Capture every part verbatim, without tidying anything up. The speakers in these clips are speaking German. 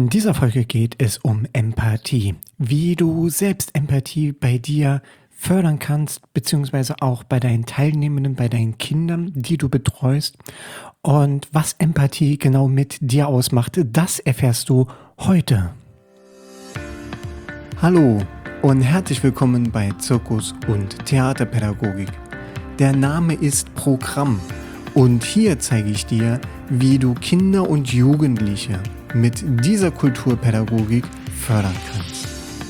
In dieser Folge geht es um Empathie, wie du selbst Empathie bei dir fördern kannst, beziehungsweise auch bei deinen Teilnehmenden, bei deinen Kindern, die du betreust. Und was Empathie genau mit dir ausmacht, das erfährst du heute. Hallo und herzlich willkommen bei Zirkus und Theaterpädagogik. Der Name ist Programm und hier zeige ich dir, wie du Kinder und Jugendliche mit dieser Kulturpädagogik fördern kannst.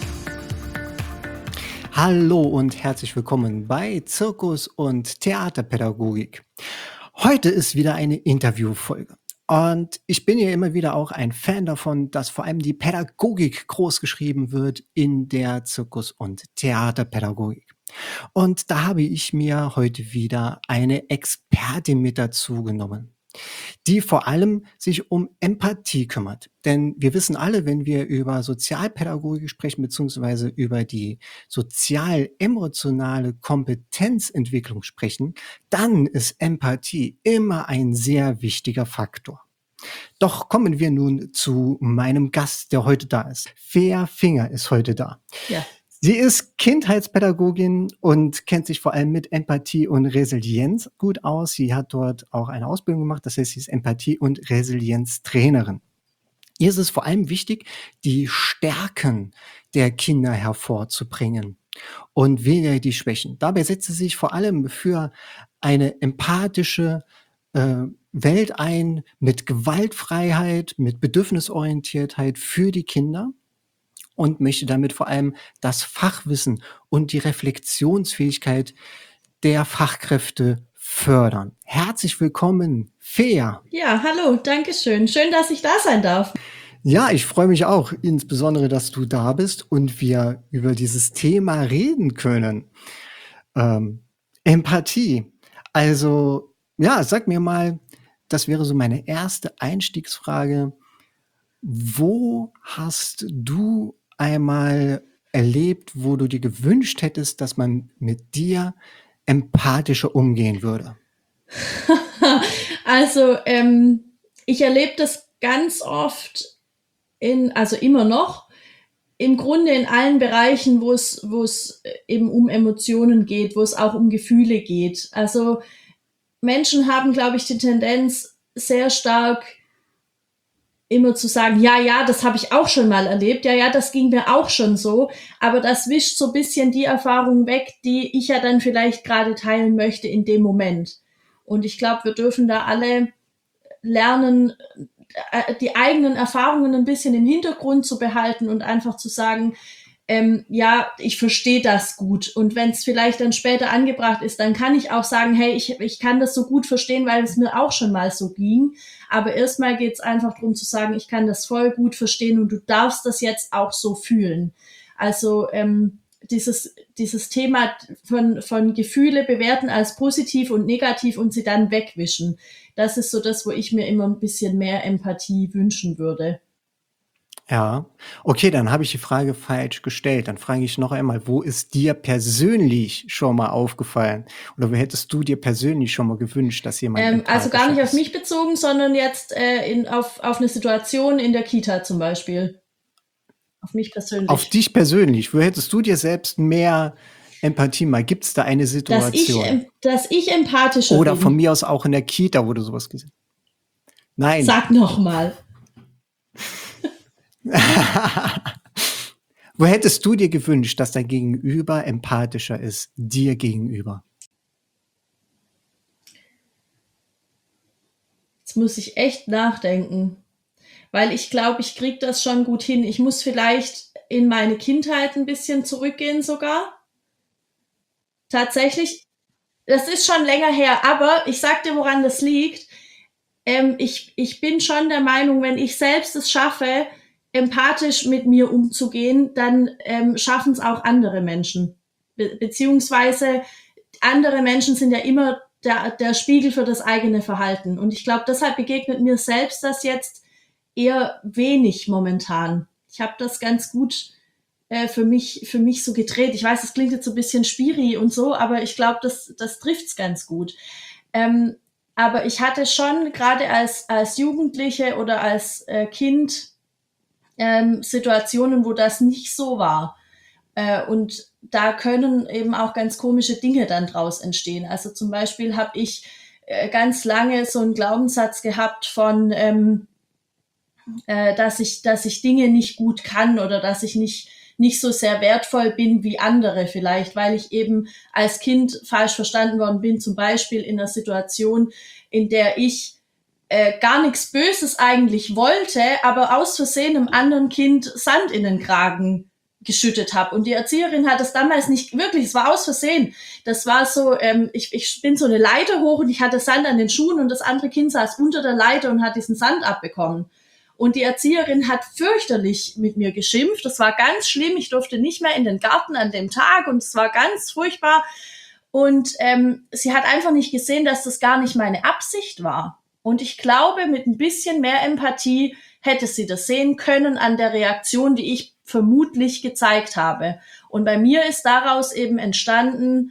Hallo und herzlich willkommen bei Zirkus und Theaterpädagogik. Heute ist wieder eine Interviewfolge. Und ich bin ja immer wieder auch ein Fan davon, dass vor allem die Pädagogik großgeschrieben wird in der Zirkus- und Theaterpädagogik. Und da habe ich mir heute wieder eine Expertin mit dazu genommen, die vor allem sich um Empathie kümmert. Denn wir wissen alle, wenn wir über Sozialpädagogik sprechen, beziehungsweise über die sozial-emotionale Kompetenzentwicklung sprechen, dann ist Empathie immer ein sehr wichtiger Faktor. Doch kommen wir nun zu meinem Gast, der heute da ist. Fea Finger ist heute da. Ja. Sie ist Kindheitspädagogin und kennt sich vor allem mit Empathie und Resilienz gut aus. Sie hat dort auch eine Ausbildung gemacht, das heißt, sie ist Empathie- und Resilienztrainerin. Ihr ist es vor allem wichtig, die Stärken der Kinder hervorzubringen und weniger die Schwächen. Dabei setzt sie sich vor allem für eine empathische äh, Welt ein, mit Gewaltfreiheit, mit Bedürfnisorientiertheit für die Kinder. Und möchte damit vor allem das Fachwissen und die Reflexionsfähigkeit der Fachkräfte fördern. Herzlich willkommen, Fea. Ja, hallo, danke schön. Schön, dass ich da sein darf. Ja, ich freue mich auch, insbesondere, dass du da bist und wir über dieses Thema reden können. Ähm, Empathie. Also, ja, sag mir mal, das wäre so meine erste Einstiegsfrage. Wo hast du einmal erlebt, wo du dir gewünscht hättest, dass man mit dir empathischer umgehen würde? Also, ähm, ich erlebe das ganz oft in, also immer noch, im Grunde in allen Bereichen, wo es, wo es eben um Emotionen geht, wo es auch um Gefühle geht. Also Menschen haben, glaube ich, die Tendenz, sehr stark immer zu sagen, ja, ja, das habe ich auch schon mal erlebt, ja, ja, das ging mir auch schon so, aber das wischt so ein bisschen die Erfahrung weg, die ich ja dann vielleicht gerade teilen möchte in dem Moment. Und ich glaube, wir dürfen da alle lernen, die eigenen Erfahrungen ein bisschen im Hintergrund zu behalten und einfach zu sagen, ähm, ja, ich verstehe das gut. Und wenn es vielleicht dann später angebracht ist, dann kann ich auch sagen, hey, ich, ich kann das so gut verstehen, weil es mir auch schon mal so ging. Aber erstmal geht es einfach darum zu sagen, ich kann das voll gut verstehen und du darfst das jetzt auch so fühlen. Also ähm, dieses, dieses Thema von, von Gefühle bewerten als positiv und negativ und sie dann wegwischen. Das ist so das, wo ich mir immer ein bisschen mehr Empathie wünschen würde. Ja, okay, dann habe ich die Frage falsch gestellt. Dann frage ich noch einmal, wo ist dir persönlich schon mal aufgefallen? Oder wo hättest du dir persönlich schon mal gewünscht, dass jemand Ähm, also gar nicht empathischer auf mich bezogen, sondern jetzt äh, in, auf, auf eine Situation in der Kita zum Beispiel. Auf mich persönlich. Auf dich persönlich, wo hättest du dir selbst mehr Empathie mal? Gibt es da eine Dass ich, Situation? ähm, dass ich empathischer Oder bin. von mir aus auch in der Kita, wo du sowas gesehen hast. Nein. Sag noch mal. Wo hättest du dir gewünscht, dass dein Gegenüber empathischer ist, dir gegenüber? Jetzt muss ich echt nachdenken. Weil ich glaube, ich kriege das schon gut hin. Ich muss vielleicht in meine Kindheit ein bisschen zurückgehen sogar. Tatsächlich, das ist schon länger her, aber ich sag dir, woran das liegt. Ähm, ich, ich bin schon der Meinung, wenn ich selbst es schaffe, empathisch mit mir umzugehen, dann ähm, schaffen es auch andere Menschen. Be- beziehungsweise andere Menschen sind ja immer der, der Spiegel für das eigene Verhalten. Und ich glaube, deshalb begegnet mir selbst das jetzt eher wenig momentan. Ich habe das ganz gut äh, für mich für mich so gedreht. Ich weiß, das klingt jetzt so ein bisschen spiri und so, aber ich glaube, das das trifft's ganz gut. Ähm, aber ich hatte schon gerade als als Jugendliche oder als äh, Kind ähm, Situationen, wo das nicht so war. Äh, und da können eben auch ganz komische Dinge dann draus entstehen. Also zum Beispiel habe ich äh, ganz lange so einen Glaubenssatz gehabt von, ähm, äh, dass ich, dass ich Dinge nicht gut kann oder dass ich nicht nicht so sehr wertvoll bin wie andere vielleicht, weil ich eben als Kind falsch verstanden worden bin, zum Beispiel in einer Situation, in der ich äh, gar nichts Böses eigentlich wollte, aber aus Versehen einem anderen Kind Sand in den Kragen geschüttet habe. Und die Erzieherin hat das damals nicht wirklich, es war aus Versehen. Das war so, ähm, ich, ich bin so eine Leiter hoch und ich hatte Sand an den Schuhen und das andere Kind saß unter der Leiter und hat diesen Sand abbekommen. Und die Erzieherin hat fürchterlich mit mir geschimpft. Das war ganz schlimm. Ich durfte nicht mehr in den Garten an dem Tag und es war ganz furchtbar. Und ähm, sie hat einfach nicht gesehen, dass das gar nicht meine Absicht war. Und ich glaube, mit ein bisschen mehr Empathie hätte sie das sehen können an der Reaktion, die ich vermutlich gezeigt habe. Und bei mir ist daraus eben entstanden,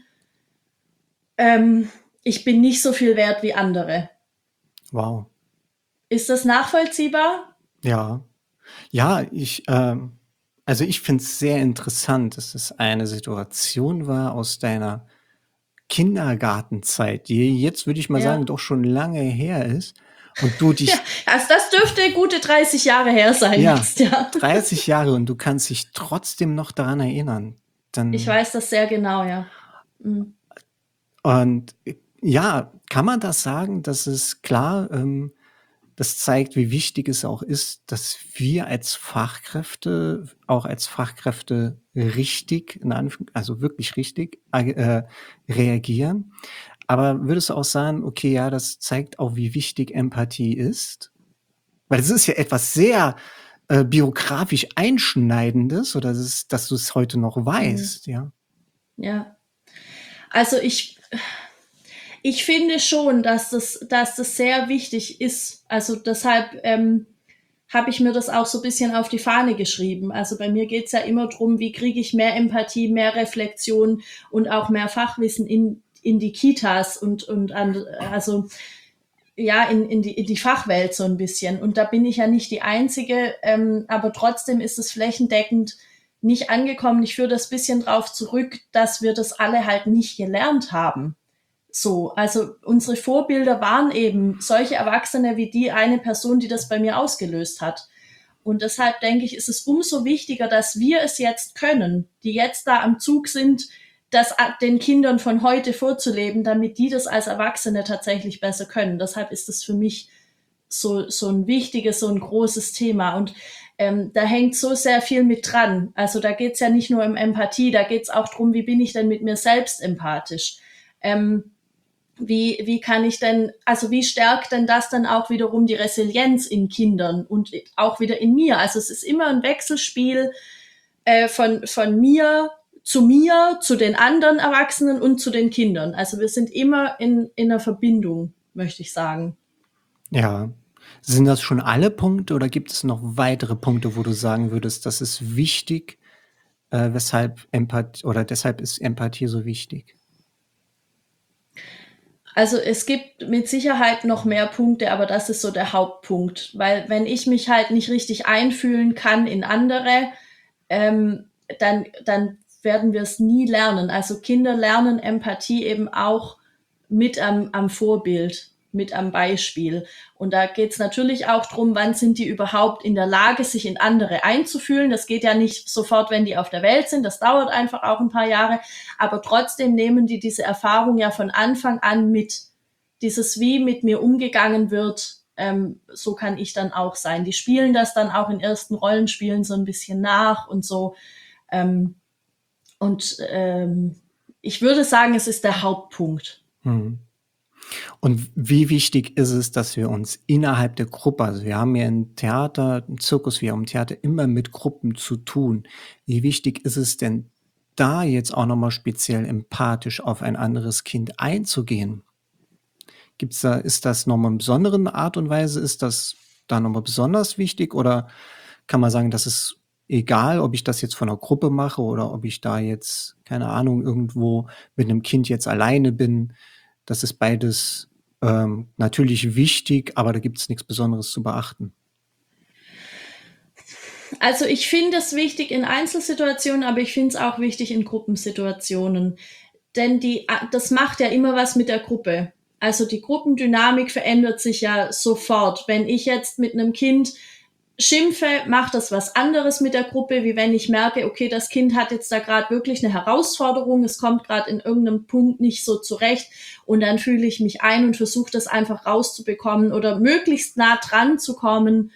ähm, ich bin nicht so viel wert wie andere. Wow. Ist das nachvollziehbar? Ja. Ja, ich, ähm, also ich finde es sehr interessant, dass es eine Situation war aus deiner Kindergartenzeit, die jetzt, würde ich mal sagen, Ja. doch schon lange her ist. Und du Ja, dich, also das dürfte gute dreißig Jahre her sein ja, jetzt, ja. dreißig Jahre und du kannst dich trotzdem noch daran erinnern. Ich Dann, weiß das sehr genau, ja. Mhm. und äh, ja, kann man das sagen, dass es klar, ähm, das zeigt, wie wichtig es auch ist, dass wir als Fachkräfte, auch als Fachkräfte richtig, in Anführung, also wirklich richtig, äh, reagieren. Aber würdest du auch sagen, okay, ja, das zeigt auch, wie wichtig Empathie ist? Weil es ist ja etwas sehr äh, biografisch Einschneidendes, oder das ist, dass du es heute noch Mhm. weißt, ja. Ja. Also ich, ich finde schon, dass das, dass das sehr wichtig ist. Also deshalb ähm, habe ich mir das auch so ein bisschen auf die Fahne geschrieben. Also bei mir geht's ja immer drum, wie kriege ich mehr Empathie, mehr Reflexion und auch mehr Fachwissen in, in die Kitas und, und an, also ja, in, in, die, in die Fachwelt so ein bisschen. Und da bin ich ja nicht die Einzige, ähm, aber trotzdem ist es flächendeckend nicht angekommen. Ich führe das bisschen drauf zurück, dass wir das alle halt nicht gelernt haben. So, also unsere Vorbilder waren eben solche Erwachsene wie die eine Person, die das bei mir ausgelöst hat. Und deshalb denke ich, ist es umso wichtiger, dass wir es jetzt können, die jetzt da am Zug sind, das den Kindern von heute vorzuleben, damit die das als Erwachsene tatsächlich besser können. Deshalb ist es für mich so, so ein wichtiges, so ein großes Thema. Und ähm, da hängt so sehr viel mit dran. Also da geht's ja nicht nur um Empathie, da geht's auch drum, wie bin ich denn mit mir selbst empathisch? Ähm, wie, wie kann ich denn, also wie stärkt denn das dann auch wiederum die Resilienz in Kindern und auch wieder in mir? Also es ist immer ein Wechselspiel äh, von, von mir zu mir, zu den anderen Erwachsenen und zu den Kindern. Also wir sind immer in, in einer Verbindung, möchte ich sagen. Ja. Sind das schon alle Punkte oder gibt es noch weitere Punkte, wo du sagen würdest, das ist wichtig, äh, weshalb Empathie oder deshalb ist Empathie so wichtig? Also es gibt mit Sicherheit noch mehr Punkte, aber das ist so der Hauptpunkt. Weil wenn ich mich halt nicht richtig einfühlen kann in andere, ähm, dann, dann werden wir es nie lernen. Also Kinder lernen Empathie eben auch mit am, am Vorbild, mit am Beispiel. Und da geht es natürlich auch drum, wann sind die überhaupt in der Lage, sich in andere einzufühlen. Das geht ja nicht sofort, wenn die auf der Welt sind. Das dauert einfach auch ein paar Jahre. Aber trotzdem nehmen die diese Erfahrung ja von Anfang an mit. Dieses, wie mit mir umgegangen wird, ähm, so kann ich dann auch sein. Die spielen das dann auch in ersten Rollenspielen so ein bisschen nach und so. Ähm, und ähm, ich würde sagen, es ist der Hauptpunkt. Hm. Und wie wichtig ist es, dass wir uns innerhalb der Gruppe, also wir haben ja im Theater, im Zirkus, wir haben im Theater immer mit Gruppen zu tun. Wie wichtig ist es denn, da jetzt auch nochmal speziell empathisch auf ein anderes Kind einzugehen? Gibt's da, ist das nochmal in besonderen Art und Weise, ist das da nochmal besonders wichtig oder kann man sagen, das ist egal, ob ich das jetzt von einer Gruppe mache oder ob ich da jetzt, keine Ahnung, irgendwo mit einem Kind jetzt alleine bin? Das ist beides ähm, natürlich wichtig, aber da gibt's nichts Besonderes zu beachten. Also ich finde es wichtig in Einzelsituationen, aber ich finde es auch wichtig in Gruppensituationen. Denn die, das macht ja immer was mit der Gruppe. Also die Gruppendynamik verändert sich ja sofort. Wenn ich jetzt mit einem Kind schimpfe, macht das was anderes mit der Gruppe, wie wenn ich merke, okay, das Kind hat jetzt da gerade wirklich eine Herausforderung, es kommt gerade in irgendeinem Punkt nicht so zurecht und dann fühle ich mich ein und versuche das einfach rauszubekommen oder möglichst nah dran zu kommen.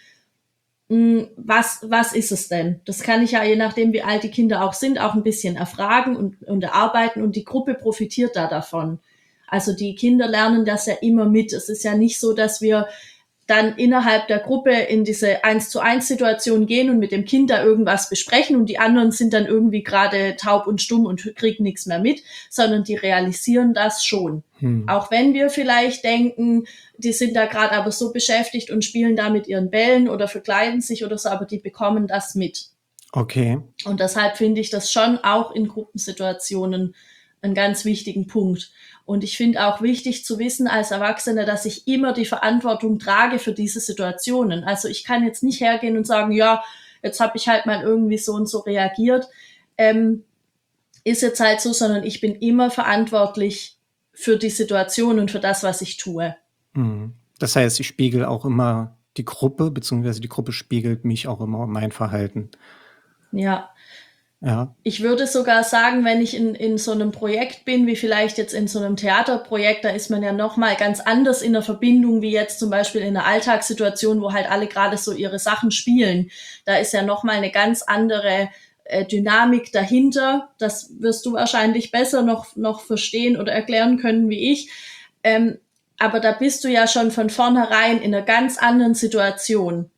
Was, was ist es denn? Das kann ich ja, je nachdem, wie alt die Kinder auch sind, auch ein bisschen erfragen und, und erarbeiten und die Gruppe profitiert da davon. Also die Kinder lernen das ja immer mit. Es ist ja nicht so, dass wir dann innerhalb der Gruppe in diese eins zu eins Situation gehen und mit dem Kind da irgendwas besprechen und die anderen sind dann irgendwie gerade taub und stumm und kriegen nichts mehr mit, sondern die realisieren das schon. Hm. Auch wenn wir vielleicht denken, die sind da gerade aber so beschäftigt und spielen da mit ihren Bällen oder verkleiden sich oder so, aber die bekommen das mit. Okay. Und deshalb finde ich das schon auch in Gruppensituationen einen ganz wichtigen Punkt. Und ich finde auch wichtig zu wissen als Erwachsene, dass ich immer die Verantwortung trage für diese Situationen. Also ich kann jetzt nicht hergehen und sagen, ja, jetzt habe ich halt mal irgendwie so und so reagiert. Ähm, ist jetzt halt so, sondern ich bin immer verantwortlich für die Situation und für das, was ich tue. Das heißt, ich spiegel auch immer die Gruppe, beziehungsweise die Gruppe spiegelt mich auch immer mein Verhalten. Ja. Ja. Ich würde sogar sagen, wenn ich in, in so einem Projekt bin, wie vielleicht jetzt in so einem Theaterprojekt, da ist man ja nochmal ganz anders in der Verbindung, wie jetzt zum Beispiel in einer Alltagssituation, wo halt alle gerade so ihre Sachen spielen. Da ist ja nochmal eine ganz andere äh, Dynamik dahinter. Das wirst du wahrscheinlich besser noch, noch verstehen oder erklären können wie ich. Ähm, aber da bist du ja schon von vornherein in einer ganz anderen Situation.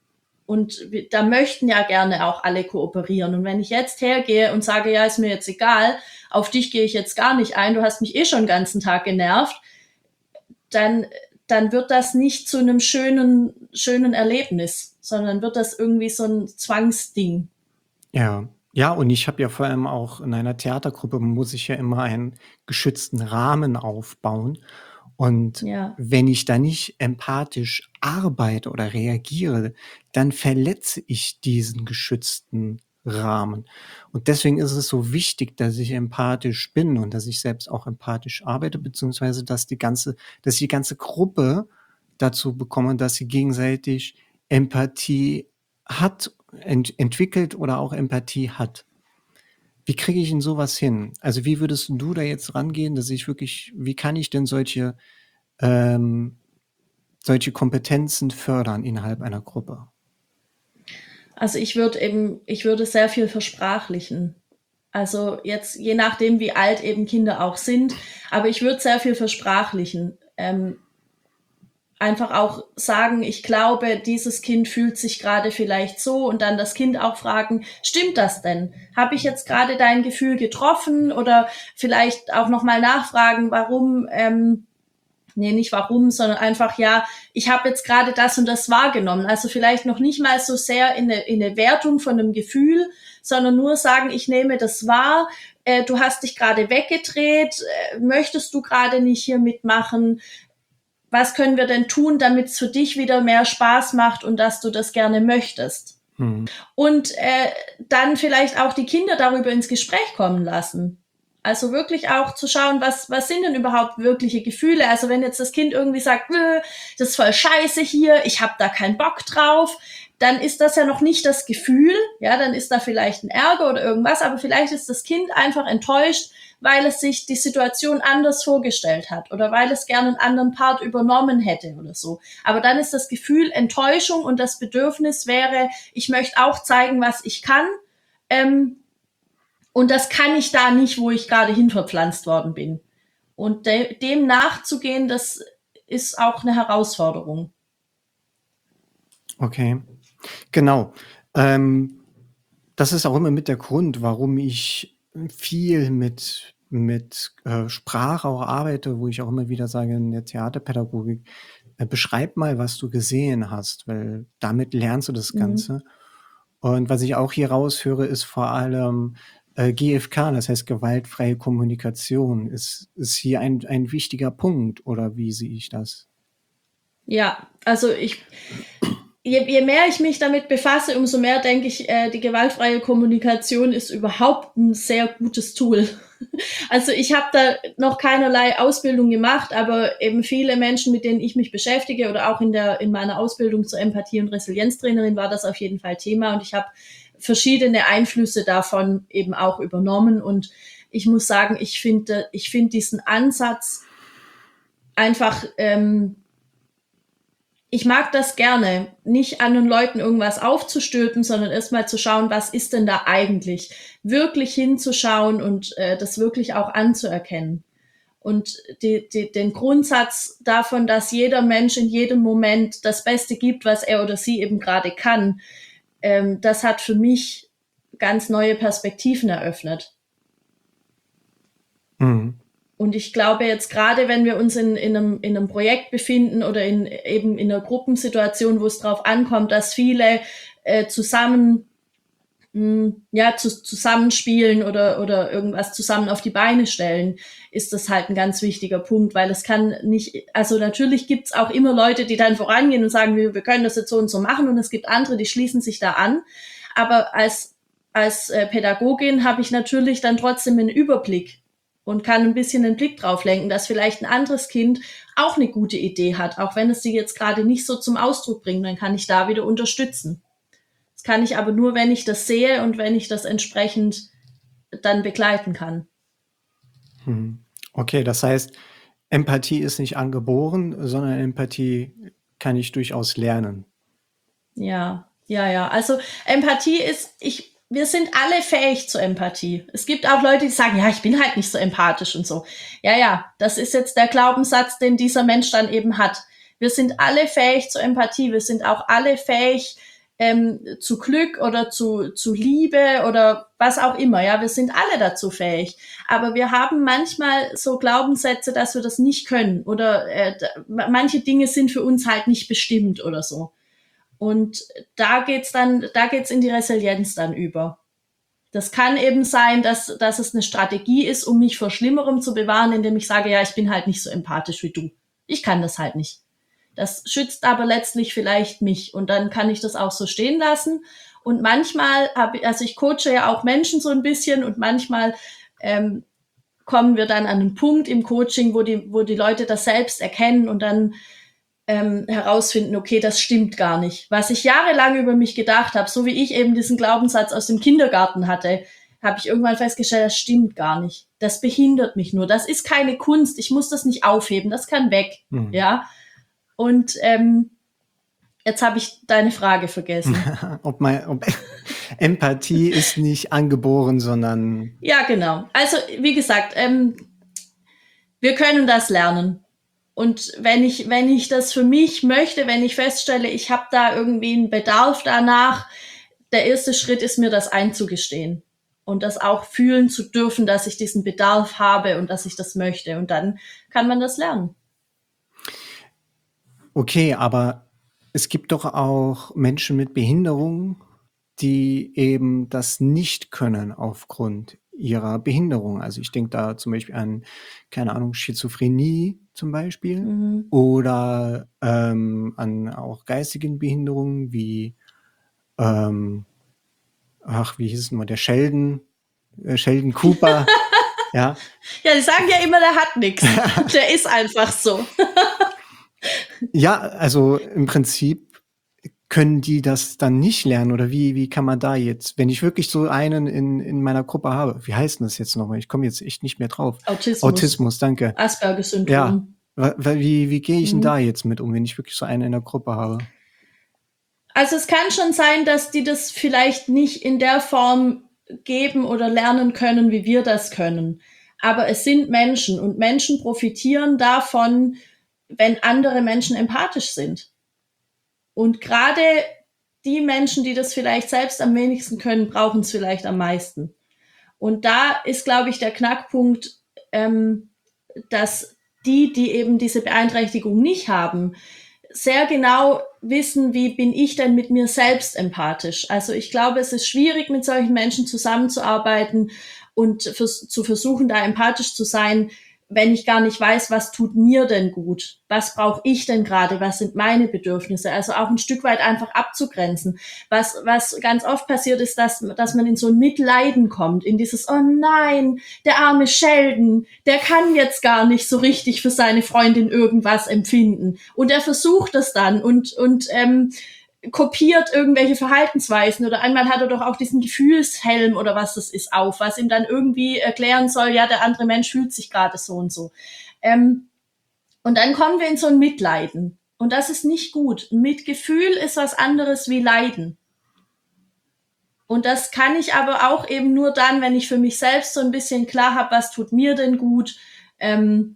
Und da möchten ja gerne auch alle kooperieren. Und wenn ich jetzt hergehe und sage, ja, ist mir jetzt egal, auf dich gehe ich jetzt gar nicht ein, du hast mich eh schon den ganzen Tag genervt, dann, dann wird das nicht zu einem schönen, schönen Erlebnis, sondern wird das irgendwie so ein Zwangsding. Ja. Ja, und ich habe ja vor allem auch in einer Theatergruppe muss ich ja immer einen geschützten Rahmen aufbauen. Und Ja. wenn ich da nicht empathisch arbeite oder reagiere, dann verletze ich diesen geschützten Rahmen. Und deswegen ist es so wichtig, dass ich empathisch bin und dass ich selbst auch empathisch arbeite, beziehungsweise dass die ganze, dass die ganze Gruppe dazu bekomme, dass sie gegenseitig Empathie hat, ent entwickelt oder auch Empathie hat. Wie kriege ich denn sowas hin? Also wie würdest du da jetzt rangehen, dass ich wirklich, wie kann ich denn solche, ähm, solche Kompetenzen fördern innerhalb einer Gruppe? Also ich würde eben, ich würde sehr viel versprachlichen. Also jetzt, je nachdem, wie alt eben Kinder auch sind, aber ich würde sehr viel versprachlichen. Ähm, einfach auch sagen, ich glaube, dieses Kind fühlt sich gerade vielleicht so und dann das Kind auch fragen, stimmt das denn? Habe ich jetzt gerade dein Gefühl getroffen oder vielleicht auch nochmal nachfragen, warum, ähm, nee, nicht warum, sondern einfach, ja, ich habe jetzt gerade das und das wahrgenommen. Also vielleicht noch nicht mal so sehr in eine, in eine Wertung von einem Gefühl, sondern nur sagen, ich nehme das wahr, äh, du hast dich gerade weggedreht, äh, möchtest du gerade nicht hier mitmachen? Was können wir denn tun, damit es für dich wieder mehr Spaß macht und dass du das gerne möchtest? Hm. Und äh, dann vielleicht auch die Kinder darüber ins Gespräch kommen lassen. Also wirklich auch zu schauen, was, was sind denn überhaupt wirkliche Gefühle? Also wenn jetzt das Kind irgendwie sagt, das ist voll scheiße hier, ich habe da keinen Bock drauf, dann ist das ja noch nicht das Gefühl, ja, dann ist da vielleicht ein Ärger oder irgendwas, aber vielleicht ist das Kind einfach enttäuscht, weil es sich die Situation anders vorgestellt hat oder weil es gerne einen anderen Part übernommen hätte oder so. Aber dann ist das Gefühl Enttäuschung und das Bedürfnis wäre, ich möchte auch zeigen, was ich kann. Ähm, und das kann ich da nicht, wo ich gerade hinverpflanzt worden bin. Und de- dem nachzugehen, das ist auch eine Herausforderung. Okay, genau. Ähm, das ist auch immer mit der Grund, warum ich viel mit, mit äh, Sprache auch arbeite, wo ich auch immer wieder sage in der Theaterpädagogik, äh, beschreib mal, was du gesehen hast, weil damit lernst du das Ganze. Mhm. Und was ich auch hier raushöre, ist vor allem äh, G F K, das heißt gewaltfreie Kommunikation. Ist, ist hier ein, ein wichtiger Punkt oder wie sehe ich das? Ja, also ich, je, je mehr ich mich damit befasse, umso mehr denke ich, äh, die gewaltfreie Kommunikation ist überhaupt ein sehr gutes Tool. Also ich habe da noch keinerlei Ausbildung gemacht, aber eben viele Menschen, mit denen ich mich beschäftige oder auch in der in meiner Ausbildung zur Empathie- und Resilienztrainerin war das auf jeden Fall Thema und ich habe verschiedene Einflüsse davon eben auch übernommen und ich muss sagen, ich finde ich finde diesen Ansatz einfach ähm, ich mag das gerne, nicht anderen Leuten irgendwas aufzustülpen, sondern erstmal zu schauen, was ist denn da eigentlich? Wirklich hinzuschauen und äh, das wirklich auch anzuerkennen. Und die, die, den Grundsatz davon, dass jeder Mensch in jedem Moment das Beste gibt, was er oder sie eben gerade kann, ähm, das hat für mich ganz neue Perspektiven eröffnet. Mhm. Und ich glaube jetzt gerade, wenn wir uns in, in, einem, in einem Projekt befinden oder in, eben in einer Gruppensituation, wo es darauf ankommt, dass viele äh, zusammen mh, ja, zu, zusammenspielen oder, oder irgendwas zusammen auf die Beine stellen, ist das halt ein ganz wichtiger Punkt, weil es kann nicht, also natürlich gibt's auch immer Leute, die dann vorangehen und sagen, wir, wir können das jetzt so und so machen und es gibt andere, die schließen sich da an. Aber als, als äh, Pädagogin habe ich natürlich dann trotzdem einen Überblick und kann ein bisschen den Blick drauf lenken, dass vielleicht ein anderes Kind auch eine gute Idee hat, auch wenn es sie jetzt gerade nicht so zum Ausdruck bringt, dann kann ich da wieder unterstützen. Das kann ich aber nur, wenn ich das sehe und wenn ich das entsprechend dann begleiten kann. Mhm. Okay, das heißt, Empathie ist nicht angeboren, sondern Empathie kann ich durchaus lernen. Ja, ja, ja. Also Empathie ist, ich, wir sind alle fähig zur Empathie. Es gibt auch Leute, die sagen, ja, ich bin halt nicht so empathisch und so. Ja, ja, das ist jetzt der Glaubenssatz, den dieser Mensch dann eben hat. Wir sind alle fähig zur Empathie. Wir sind auch alle fähig ähm, zu Glück oder zu, zu Liebe oder was auch immer. Ja, wir sind alle dazu fähig. Aber wir haben manchmal so Glaubenssätze, dass wir das nicht können oder äh, manche Dinge sind für uns halt nicht bestimmt oder so. Und da geht's dann, da geht's in die Resilienz dann über. Das kann eben sein, dass, dass es eine Strategie ist, um mich vor Schlimmerem zu bewahren, indem ich sage, ja, ich bin halt nicht so empathisch wie du. Ich kann das halt nicht. Das schützt aber letztlich vielleicht mich und dann kann ich das auch so stehen lassen. Und manchmal habe ich, also ich coache ja auch Menschen so ein bisschen und manchmal ähm, kommen wir dann an einen Punkt im Coaching, wo die, wo die Leute das selbst erkennen und dann ähm, herausfinden, okay, das stimmt gar nicht. Was ich jahrelang über mich gedacht habe, so wie ich eben diesen Glaubenssatz aus dem Kindergarten hatte, habe ich irgendwann festgestellt, das stimmt gar nicht. Das behindert mich nur. Das ist keine Kunst. Ich muss das nicht aufheben. Das kann weg. Mhm. Ja. Und ähm, jetzt habe ich deine Frage vergessen. ob, mein, ob Empathie ist nicht angeboren, sondern Ja, genau. Also wie gesagt, ähm, wir können das lernen. Und wenn ich, wenn ich das für mich möchte, wenn ich feststelle, ich habe da irgendwie einen Bedarf danach, der erste Schritt ist mir, das einzugestehen und das auch fühlen zu dürfen, dass ich diesen Bedarf habe und dass ich das möchte. Und dann kann man das lernen. okay, aber es gibt doch auch Menschen mit Behinderung, die eben das nicht können aufgrund ihrer Behinderung. Also ich denke da zum Beispiel an, keine Ahnung, Schizophrenie zum Beispiel Mhm. oder ähm, an auch geistigen Behinderungen wie, ähm, ach, wie hieß es nochmal, der Sheldon, äh, Sheldon Cooper, ja. Ja, die sagen ja immer, der hat nichts. Der ist einfach so. Ja, also im Prinzip können die das dann nicht lernen oder wie, wie kann man da jetzt, wenn ich wirklich so einen in, in meiner Gruppe habe, wie heißt denn das jetzt nochmal? Ich komme jetzt echt nicht mehr drauf. Autismus. Autismus, danke. Asperger-Syndrom. Ja, wa- wa- wie, wie gehe ich denn Mhm. da jetzt mit um, wenn ich wirklich so einen in der Gruppe habe? Also es kann schon sein, dass die das vielleicht nicht in der Form geben oder lernen können, wie wir das können. Aber es sind Menschen und Menschen profitieren davon, wenn andere Menschen empathisch sind. Und gerade die Menschen, die das vielleicht selbst am wenigsten können, brauchen es vielleicht am meisten. Und da ist, glaube ich, der Knackpunkt, ähm, dass die, die eben diese Beeinträchtigung nicht haben, sehr genau wissen, wie bin ich denn mit mir selbst empathisch. Also ich glaube, es ist schwierig, mit solchen Menschen zusammenzuarbeiten und fürs, zu versuchen, da empathisch zu sein, wenn ich gar nicht weiß, was tut mir denn gut? Was brauche ich denn gerade? Was sind meine Bedürfnisse? Also auch ein Stück weit einfach abzugrenzen. Was, was ganz oft passiert ist, dass, dass man in so ein Mitleiden kommt, in dieses, oh nein, der arme Sheldon, der kann jetzt gar nicht so richtig für seine Freundin irgendwas empfinden. Und er versucht es dann und, und, ähm, kopiert irgendwelche Verhaltensweisen oder einmal hat er doch auch diesen Gefühlshelm oder was das ist auf, was ihm dann irgendwie erklären soll, ja, der andere Mensch fühlt sich gerade so und so. Ähm, und dann kommen wir in so ein Mitleiden. Und das ist nicht gut. Mitgefühl ist was anderes wie Leiden. Und das kann ich aber auch eben nur dann, wenn ich für mich selbst so ein bisschen klar habe, was tut mir denn gut. Ähm,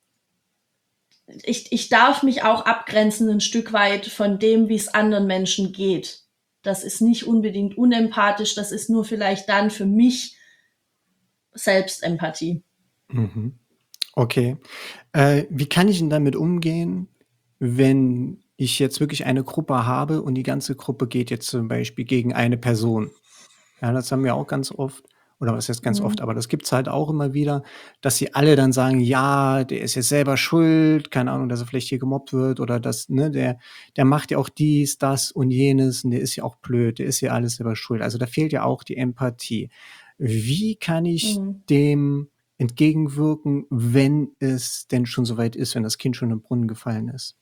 ich, ich darf mich auch abgrenzen ein Stück weit von dem, wie es anderen Menschen geht. Das ist nicht unbedingt unempathisch, das ist nur vielleicht dann für mich Selbstempathie. Mhm. Okay. Äh, wie kann ich denn damit umgehen, wenn ich jetzt wirklich eine Gruppe habe und die ganze Gruppe geht jetzt zum Beispiel gegen eine Person? Ja, das haben wir auch ganz oft, oder was heißt ganz oft, Mhm. aber das gibt's halt auch immer wieder, dass sie alle dann sagen: „Ja, der ist jetzt selber schuld, keine Ahnung, dass er vielleicht hier gemobbt wird oder dass, ne, der der macht ja auch dies, das und jenes und der ist ja auch blöd, der ist ja alles selber schuld.“ Also, da fehlt ja auch die Empathie. Wie kann ich Mhm. dem entgegenwirken, wenn es denn schon so weit ist, wenn das Kind schon im Brunnen gefallen ist?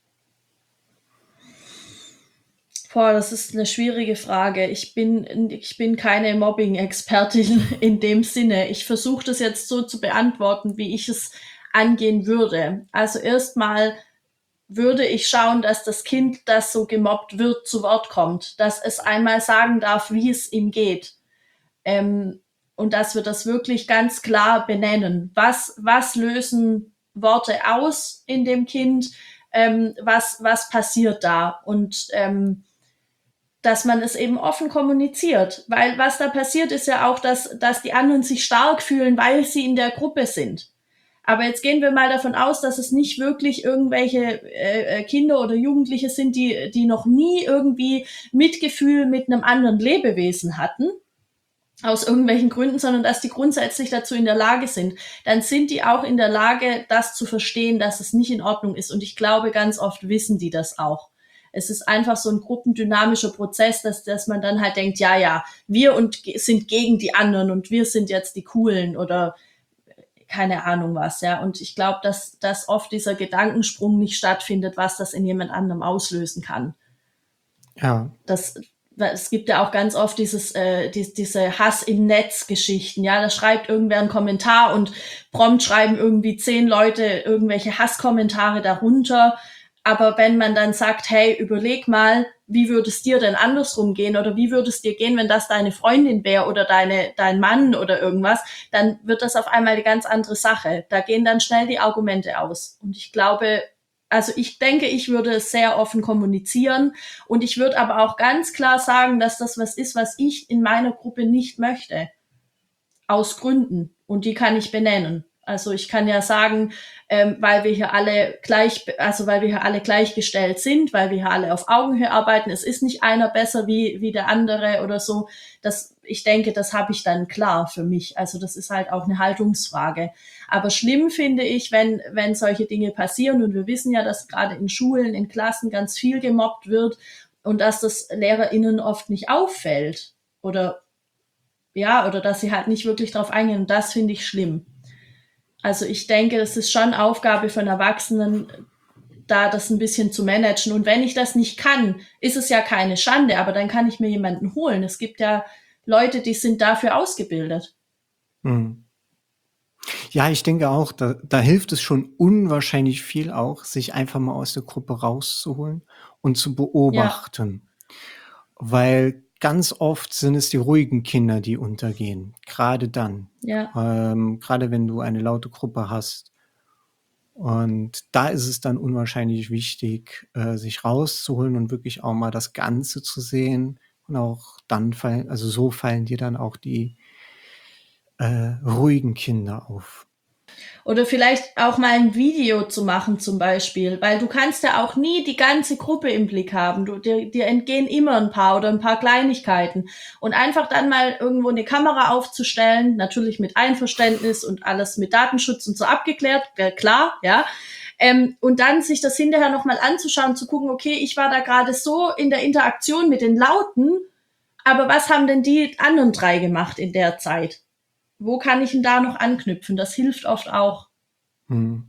Boah, das ist eine schwierige Frage. Ich bin, ich bin keine Mobbing-Expertin in dem Sinne. Ich versuche das jetzt so zu beantworten, wie ich es angehen würde. Also erstmal würde ich schauen, dass das Kind, das so gemobbt wird, zu Wort kommt, dass es einmal sagen darf, wie es ihm geht. Ähm, und dass wir das wirklich ganz klar benennen. Was, was lösen Worte aus in dem Kind? Ähm, was, was passiert da? Und ähm, dass man es eben offen kommuniziert. Weil was da passiert, ist ja auch, dass, dass die anderen sich stark fühlen, weil sie in der Gruppe sind. Aber jetzt gehen wir mal davon aus, dass es nicht wirklich irgendwelche äh, Kinder oder Jugendliche sind, die, die noch nie irgendwie Mitgefühl mit einem anderen Lebewesen hatten, aus irgendwelchen Gründen, sondern dass die grundsätzlich dazu in der Lage sind. Dann sind die auch in der Lage, das zu verstehen, dass es nicht in Ordnung ist. Und ich glaube, ganz oft wissen die das auch. Es ist einfach so ein gruppendynamischer Prozess, dass, dass man dann halt denkt, ja, ja, wir und sind gegen die anderen und wir sind jetzt die Coolen oder keine Ahnung was, ja. Und ich glaube, dass, dass oft dieser Gedankensprung nicht stattfindet, was das in jemand anderem auslösen kann. Ja. Das, es gibt ja auch ganz oft dieses, äh, die, diese Hass im Netz-Geschichten, ja. Da schreibt irgendwer einen Kommentar und prompt schreiben irgendwie zehn Leute irgendwelche Hasskommentare darunter. Aber wenn man dann sagt, hey, überleg mal, wie würde es dir denn andersrum gehen oder wie würde es dir gehen, wenn das deine Freundin wäre oder deine, dein Mann oder irgendwas, dann wird das auf einmal eine ganz andere Sache. Da gehen dann schnell die Argumente aus. Und ich glaube, also ich denke, ich würde es sehr offen kommunizieren und ich würde aber auch ganz klar sagen, dass das was ist, was ich in meiner Gruppe nicht möchte. Aus Gründen. Und die kann ich benennen. Also ich kann ja sagen, ähm, weil wir hier alle gleich, also weil wir hier alle gleichgestellt sind, weil wir hier alle auf Augenhöhe arbeiten. Es ist nicht einer besser wie wie der andere oder so. Das, ich denke, das habe ich dann klar für mich. Also das ist halt auch eine Haltungsfrage. Aber schlimm finde ich, wenn wenn solche Dinge passieren und wir wissen ja, dass gerade in Schulen, in Klassen ganz viel gemobbt wird und dass das LehrerInnen oft nicht auffällt oder ja, oder dass sie halt nicht wirklich drauf eingehen. Und das finde ich schlimm. Also ich denke, es ist schon Aufgabe von Erwachsenen, da das ein bisschen zu managen. Und wenn ich das nicht kann, ist es ja keine Schande, aber dann kann ich mir jemanden holen. Es gibt ja Leute, die sind dafür ausgebildet. Mhm. Ja, ich denke auch, da da hilft es schon unwahrscheinlich viel auch, sich einfach mal aus der Gruppe rauszuholen und zu Ja, beobachten. Weil ganz oft sind es die ruhigen Kinder, die untergehen, gerade dann. ja. Ähm, grade wenn du eine laute Gruppe hast. Und da ist es dann unwahrscheinlich wichtig, äh, sich rauszuholen und wirklich auch mal das Ganze zu sehen. Und auch dann fallen also so fallen dir dann auch die, äh, ruhigen Kinder auf. Oder vielleicht auch mal ein Video zu machen zum Beispiel, weil du kannst ja auch nie die ganze Gruppe im Blick haben. Du, dir, dir entgehen immer ein paar oder ein paar Kleinigkeiten. Und einfach dann mal irgendwo eine Kamera aufzustellen, natürlich mit Einverständnis und alles mit Datenschutz und so abgeklärt, äh, klar, ja. Ähm, und dann sich das hinterher nochmal anzuschauen, zu gucken, okay, ich war da gerade so in der Interaktion mit den Lauten, aber was haben denn die anderen drei gemacht in der Zeit? Wo kann ich denn da noch anknüpfen? Das hilft oft auch. Hm.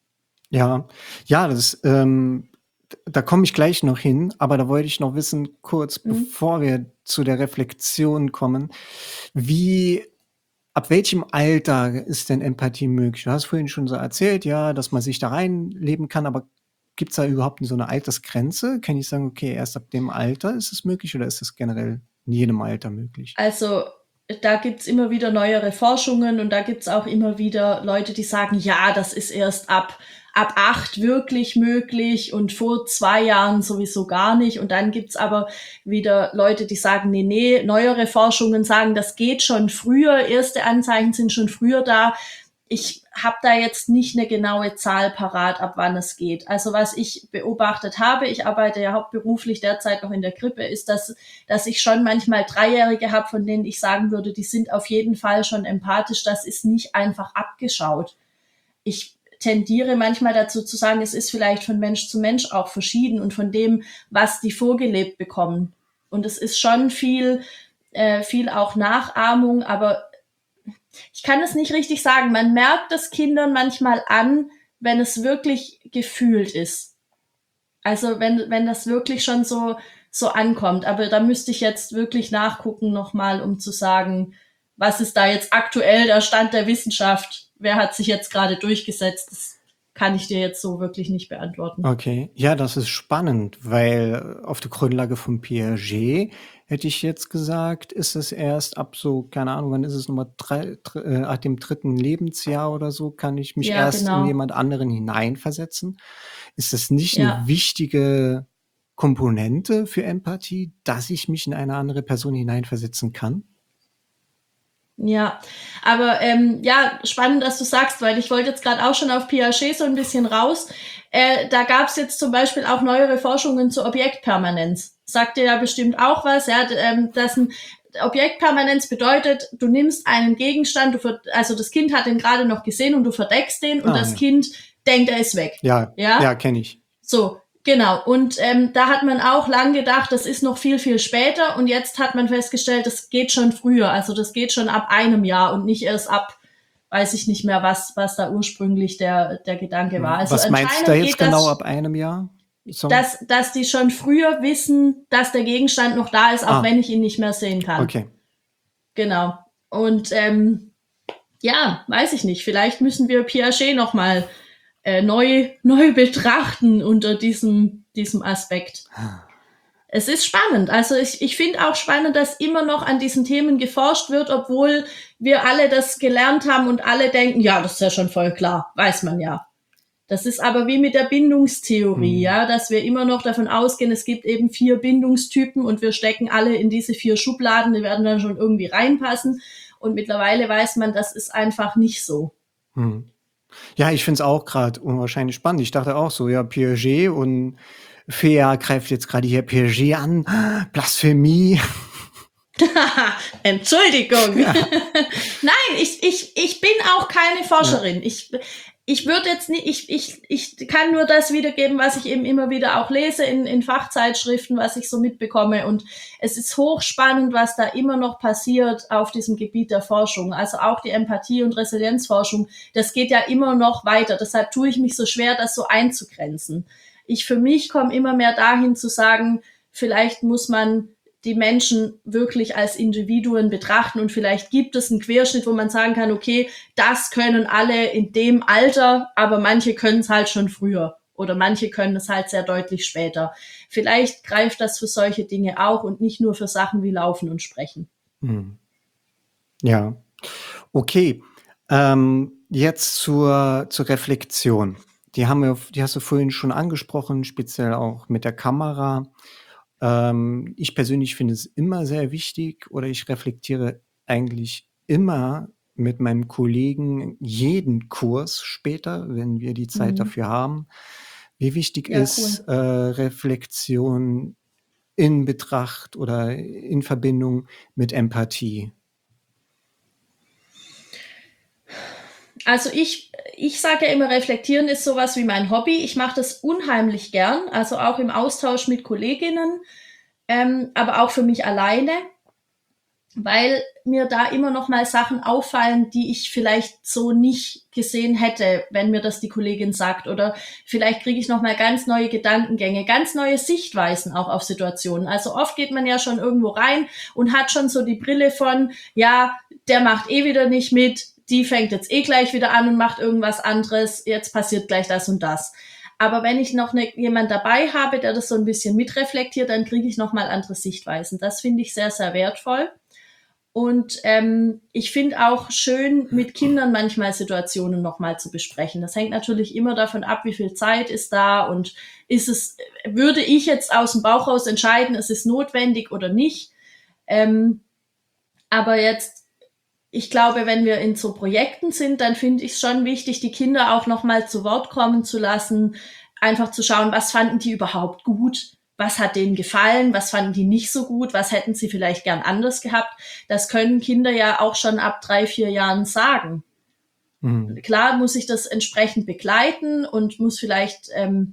Ja, ja, das, ähm, da komme ich gleich noch hin, aber da wollte ich noch wissen, kurz Mhm. bevor wir zu der Reflexion kommen, wie, ab welchem Alter ist denn Empathie möglich? Du hast vorhin schon so erzählt, ja, dass man sich da reinleben kann, aber gibt es da überhaupt so eine Altersgrenze? Kann ich sagen, okay, erst ab dem Alter ist es möglich oder ist es generell in jedem Alter möglich? Also da gibt's immer wieder neuere Forschungen und da gibt's auch immer wieder Leute, die sagen, ja, das ist erst ab ab acht wirklich möglich und vor zwei Jahren sowieso gar nicht. Und dann gibt's aber wieder Leute, die sagen, nee, nee, neuere Forschungen sagen, das geht schon früher, erste Anzeichen sind schon früher da. Ich habe da jetzt nicht eine genaue Zahl parat, ab wann es geht. Also was ich beobachtet habe, ich arbeite ja hauptberuflich derzeit noch in der Krippe, ist, dass, dass ich schon manchmal Dreijährige habe, von denen ich sagen würde, die sind auf jeden Fall schon empathisch. Das ist nicht einfach abgeschaut. Ich tendiere manchmal dazu zu sagen, es ist vielleicht von Mensch zu Mensch auch verschieden und von dem, was die vorgelebt bekommen. Und es ist schon viel, äh, viel auch Nachahmung, aber ich kann es nicht richtig sagen. Man merkt es Kindern manchmal an, wenn es wirklich gefühlt ist. Also wenn, wenn das wirklich schon so, so ankommt. Aber da müsste ich jetzt wirklich nachgucken nochmal, um zu sagen, was ist da jetzt aktuell der Stand der Wissenschaft? Wer hat sich jetzt gerade durchgesetzt? Das kann ich dir jetzt so wirklich nicht beantworten. Okay, ja, das ist spannend, weil auf der Grundlage von Piaget hätte ich jetzt gesagt, ist es erst ab so, keine Ahnung, wann ist es nochmal, drei, dr- äh, ab dem dritten Lebensjahr oder so, kann ich mich Ja, erst in genau. jemand anderen hineinversetzen. Ist das nicht eine Ja. wichtige Komponente für Empathie, dass ich mich in eine andere Person hineinversetzen kann? Ja, aber ähm, ja, spannend, dass du sagst, weil ich wollte jetzt gerade auch schon auf Piaget so ein bisschen raus. Äh, da gab's jetzt zum Beispiel auch neuere Forschungen zur Objektpermanenz. Sagt dir ja bestimmt auch was, ja, d- ähm, dass ein Objektpermanenz bedeutet, du nimmst einen Gegenstand, du ver also das Kind hat den gerade noch gesehen und du verdeckst den und Ah, das ja. Kind denkt, er ist weg. Ja, Ja, ja, kenne ich. so, genau. Und ähm, da hat man auch lang gedacht, das ist noch viel, viel später. Und jetzt hat man festgestellt, das geht schon früher. Also das geht schon ab einem Jahr und nicht erst ab, weiß ich nicht mehr, was, was da ursprünglich der, der Gedanke war. Also Was meinst du da anscheinend jetzt geht genau ab das, einem Jahr? Sorry. dass, dass die schon früher wissen, dass der Gegenstand noch da ist, auch Ah, wenn ich ihn nicht mehr sehen kann. okay. Genau. Und ähm, ja, weiß ich nicht. Vielleicht müssen wir Piaget noch mal äh, neu, neu betrachten unter diesem, diesem Aspekt. Es ist spannend. Also ich, ich finde auch spannend, dass immer noch an diesen Themen geforscht wird, obwohl wir alle das gelernt haben und alle denken, ja, das ist ja schon voll klar, weiß man ja. Das ist aber wie mit der Bindungstheorie, Hm. ja, dass wir immer noch davon ausgehen, es gibt eben vier Bindungstypen und wir stecken alle in diese vier Schubladen, die werden dann schon irgendwie reinpassen. Und mittlerweile weiß man, das ist einfach nicht so. Hm. Ja, ich finde es auch gerade unwahrscheinlich spannend. Ich dachte auch so, ja, Piaget und Fea greift jetzt gerade hier Piaget an. Blasphemie. Entschuldigung. Ja. Nein, ich, ich, ich bin auch keine Forscherin. Ich, ich würde jetzt nicht, ich, ich, ich kann nur das wiedergeben, was ich eben immer wieder auch lese in, in Fachzeitschriften, was ich so mitbekomme. Und es ist hochspannend, was da immer noch passiert auf diesem Gebiet der Forschung. Also auch die Empathie- und Resilienzforschung, das geht ja immer noch weiter. Deshalb tue ich mich so schwer, das so einzugrenzen. Ich für mich komme immer mehr dahin zu sagen, vielleicht muss man die Menschen wirklich als Individuen betrachten und vielleicht gibt es einen Querschnitt, wo man sagen kann, okay, das können alle in dem Alter, aber manche können es halt schon früher oder manche können es halt sehr deutlich später. Vielleicht greift das für solche Dinge auch und nicht nur für Sachen wie Laufen und Sprechen. Hm. Ja. Okay. Ähm, jetzt zur, zur Reflexion. Die haben wir, die hast du vorhin schon angesprochen, speziell auch mit der Kamera. Ähm, ich persönlich finde es immer sehr wichtig oder ich reflektiere eigentlich immer mit meinem Kollegen jeden Kurs später, wenn wir die Zeit Mhm. dafür haben, wie wichtig Ja, ist äh, cool. Reflexion in Betracht oder in Verbindung mit Empathie. Also ich, ich sage ja immer, reflektieren ist sowas wie mein Hobby. Ich mache das unheimlich gern, also auch im Austausch mit Kolleginnen, ähm, aber auch für mich alleine, weil mir da immer noch mal Sachen auffallen, die ich vielleicht so nicht gesehen hätte, wenn mir das die Kollegin sagt. Oder vielleicht kriege ich noch mal ganz neue Gedankengänge, ganz neue Sichtweisen auch auf Situationen. Also oft geht man ja schon irgendwo rein und hat schon so die Brille von, ja, der macht eh wieder nicht mit, die fängt jetzt eh gleich wieder an und macht irgendwas anderes, jetzt passiert gleich das und das. Aber wenn ich noch ne, jemand dabei habe, der das so ein bisschen mitreflektiert, dann kriege ich noch mal andere Sichtweisen. Das finde ich sehr, sehr wertvoll. Und ähm, ich finde auch schön, mit Kindern manchmal Situationen nochmal zu besprechen. Das hängt natürlich immer davon ab, wie viel Zeit ist da und ist es, würde ich jetzt aus dem Bauch raus entscheiden, es ist notwendig oder nicht. Ähm, aber jetzt, ich glaube, wenn wir in so Projekten sind, dann finde ich es schon wichtig, die Kinder auch nochmal zu Wort kommen zu lassen, einfach zu schauen, was fanden die überhaupt gut, was hat denen gefallen, was fanden die nicht so gut, was hätten sie vielleicht gern anders gehabt. Das können Kinder ja auch schon ab drei, vier Jahren sagen. Mhm. Klar muss ich das entsprechend begleiten und muss vielleicht ähm,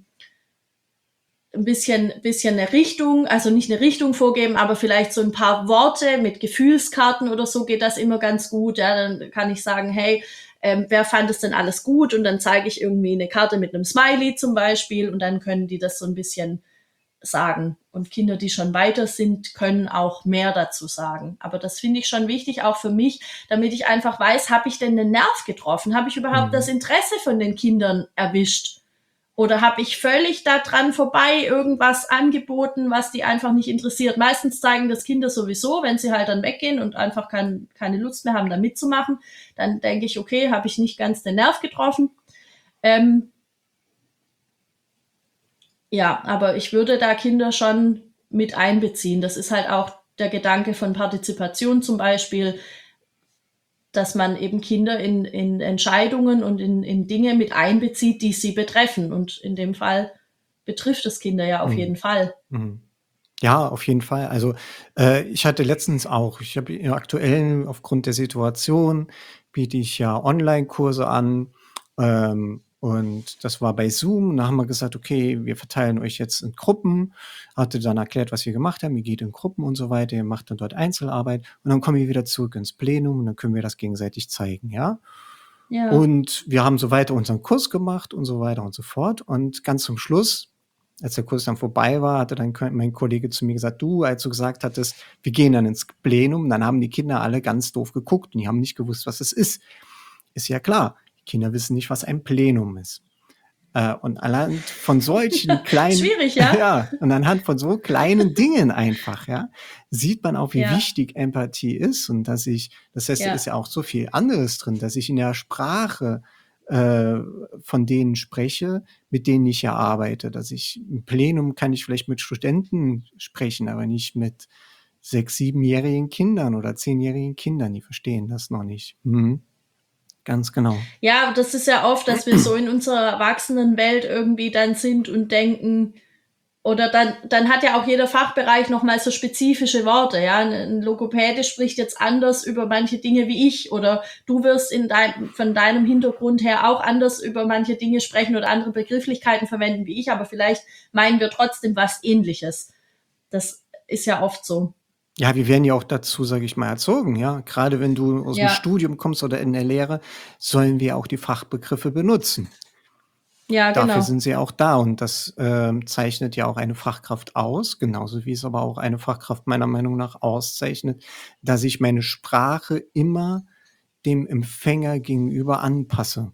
ein bisschen, bisschen eine Richtung, also nicht eine Richtung vorgeben, aber vielleicht so ein paar Worte mit Gefühlskarten oder so geht das immer ganz gut. Ja, dann kann ich sagen, hey, ähm, wer fand es denn alles gut? Und dann zeige ich irgendwie eine Karte mit einem Smiley zum Beispiel und dann können die das so ein bisschen sagen. Und Kinder, die schon weiter sind, können auch mehr dazu sagen. Aber das finde ich schon wichtig, auch für mich, damit ich einfach weiß, habe ich denn den Nerv getroffen? Habe ich überhaupt das Mhm. Interesse von den Kindern erwischt? Oder habe ich völlig daran vorbei irgendwas angeboten, was die einfach nicht interessiert? Meistens zeigen das Kinder sowieso, wenn sie halt dann weggehen und einfach kein, keine Lust mehr haben, da mitzumachen. Dann denke ich, okay, habe ich nicht ganz den Nerv getroffen. Ähm, ja, aber ich würde da Kinder schon mit einbeziehen. Das ist halt auch der Gedanke von Partizipation zum Beispiel, dass man eben Kinder in, in Entscheidungen und in, in Dinge mit einbezieht, die sie betreffen. Und in dem Fall betrifft es Kinder ja auf Mhm. jeden Fall. Mhm. Ja, auf jeden Fall. Also, äh, ich hatte letztens auch ich habe ja aktuell aufgrund der Situation biete ich ja Online-Kurse an, ähm, und das war bei Zoom. Da haben wir gesagt: „Okay, wir verteilen euch jetzt in Gruppen.“ Hatte dann erklärt, was wir gemacht haben. Ihr geht in Gruppen und so weiter, ihr macht dann dort Einzelarbeit und dann kommen wir wieder zurück ins Plenum und dann können wir das gegenseitig zeigen, ja? Ja, Und wir haben so weiter unseren Kurs gemacht und so weiter und so fort. Und ganz zum Schluss, als der Kurs dann vorbei war, hatte dann ke mein Kollege zu mir gesagt: „Du, als du gesagt hattest, wir gehen dann ins Plenum“, dann haben die Kinder alle ganz doof geguckt und die haben nicht gewusst, was es ist. Ist ja klar, die Kinder wissen nicht, was ein Plenum ist. Äh, und anhand von solchen kleinen schwierig, ja? ja, und anhand von so kleinen Dingen einfach, ja, sieht man auch, wie Ja, wichtig Empathie ist und dass ich das heißt, da ist ja, ja auch so viel anderes drin, dass ich in der Sprache, äh, von denen spreche, mit denen ich ja arbeite. Dass ich im Plenum kann ich vielleicht mit Studenten sprechen, aber nicht mit sechs siebenjährigen Kindern oder zehnjährigen Kindern, die verstehen das noch nicht. Mhm, ganz genau. ja, das ist ja oft, dass wir so in unserer Erwachsenenwelt irgendwie dann sind und denken, oder dann, dann hat ja auch jeder Fachbereich nochmal so spezifische Worte. Ja, ein Logopäde spricht jetzt anders über manche Dinge wie ich, oder du wirst in dein, von deinem Hintergrund her auch anders über manche Dinge sprechen oder andere Begrifflichkeiten verwenden wie ich, aber vielleicht meinen wir trotzdem was Ähnliches. Das ist ja oft so. Ja, wir werden ja auch dazu, sage ich mal, erzogen, ja. Gerade wenn du aus dem Ja, Studium kommst oder in der Lehre, sollen wir auch die Fachbegriffe benutzen. ja, Dafür genau. sind sie auch da und das, ähm, zeichnet ja auch eine Fachkraft aus, genauso wie es aber auch eine Fachkraft meiner Meinung nach auszeichnet, dass ich meine Sprache immer dem Empfänger gegenüber anpasse.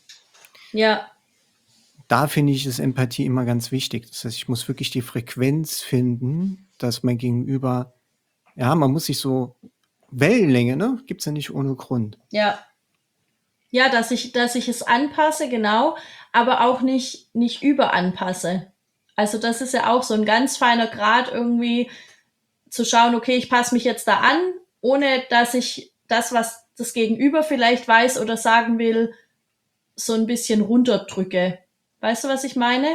Ja, Da finde ich, ist Empathie immer ganz wichtig. Das heißt, ich muss wirklich die Frequenz finden, dass mein Gegenüber ja, man muss sich so Wellenlänge, ne, gibt's ja nicht ohne Grund. ja. Ja, dass ich, dass ich es anpasse, genau, aber auch nicht, nicht überanpasse. Also das ist ja auch so ein ganz feiner Grad irgendwie zu schauen, okay, ich passe mich jetzt da an, ohne dass ich das, was das Gegenüber vielleicht weiß oder sagen will, so ein bisschen runterdrücke. Weißt du, was ich meine?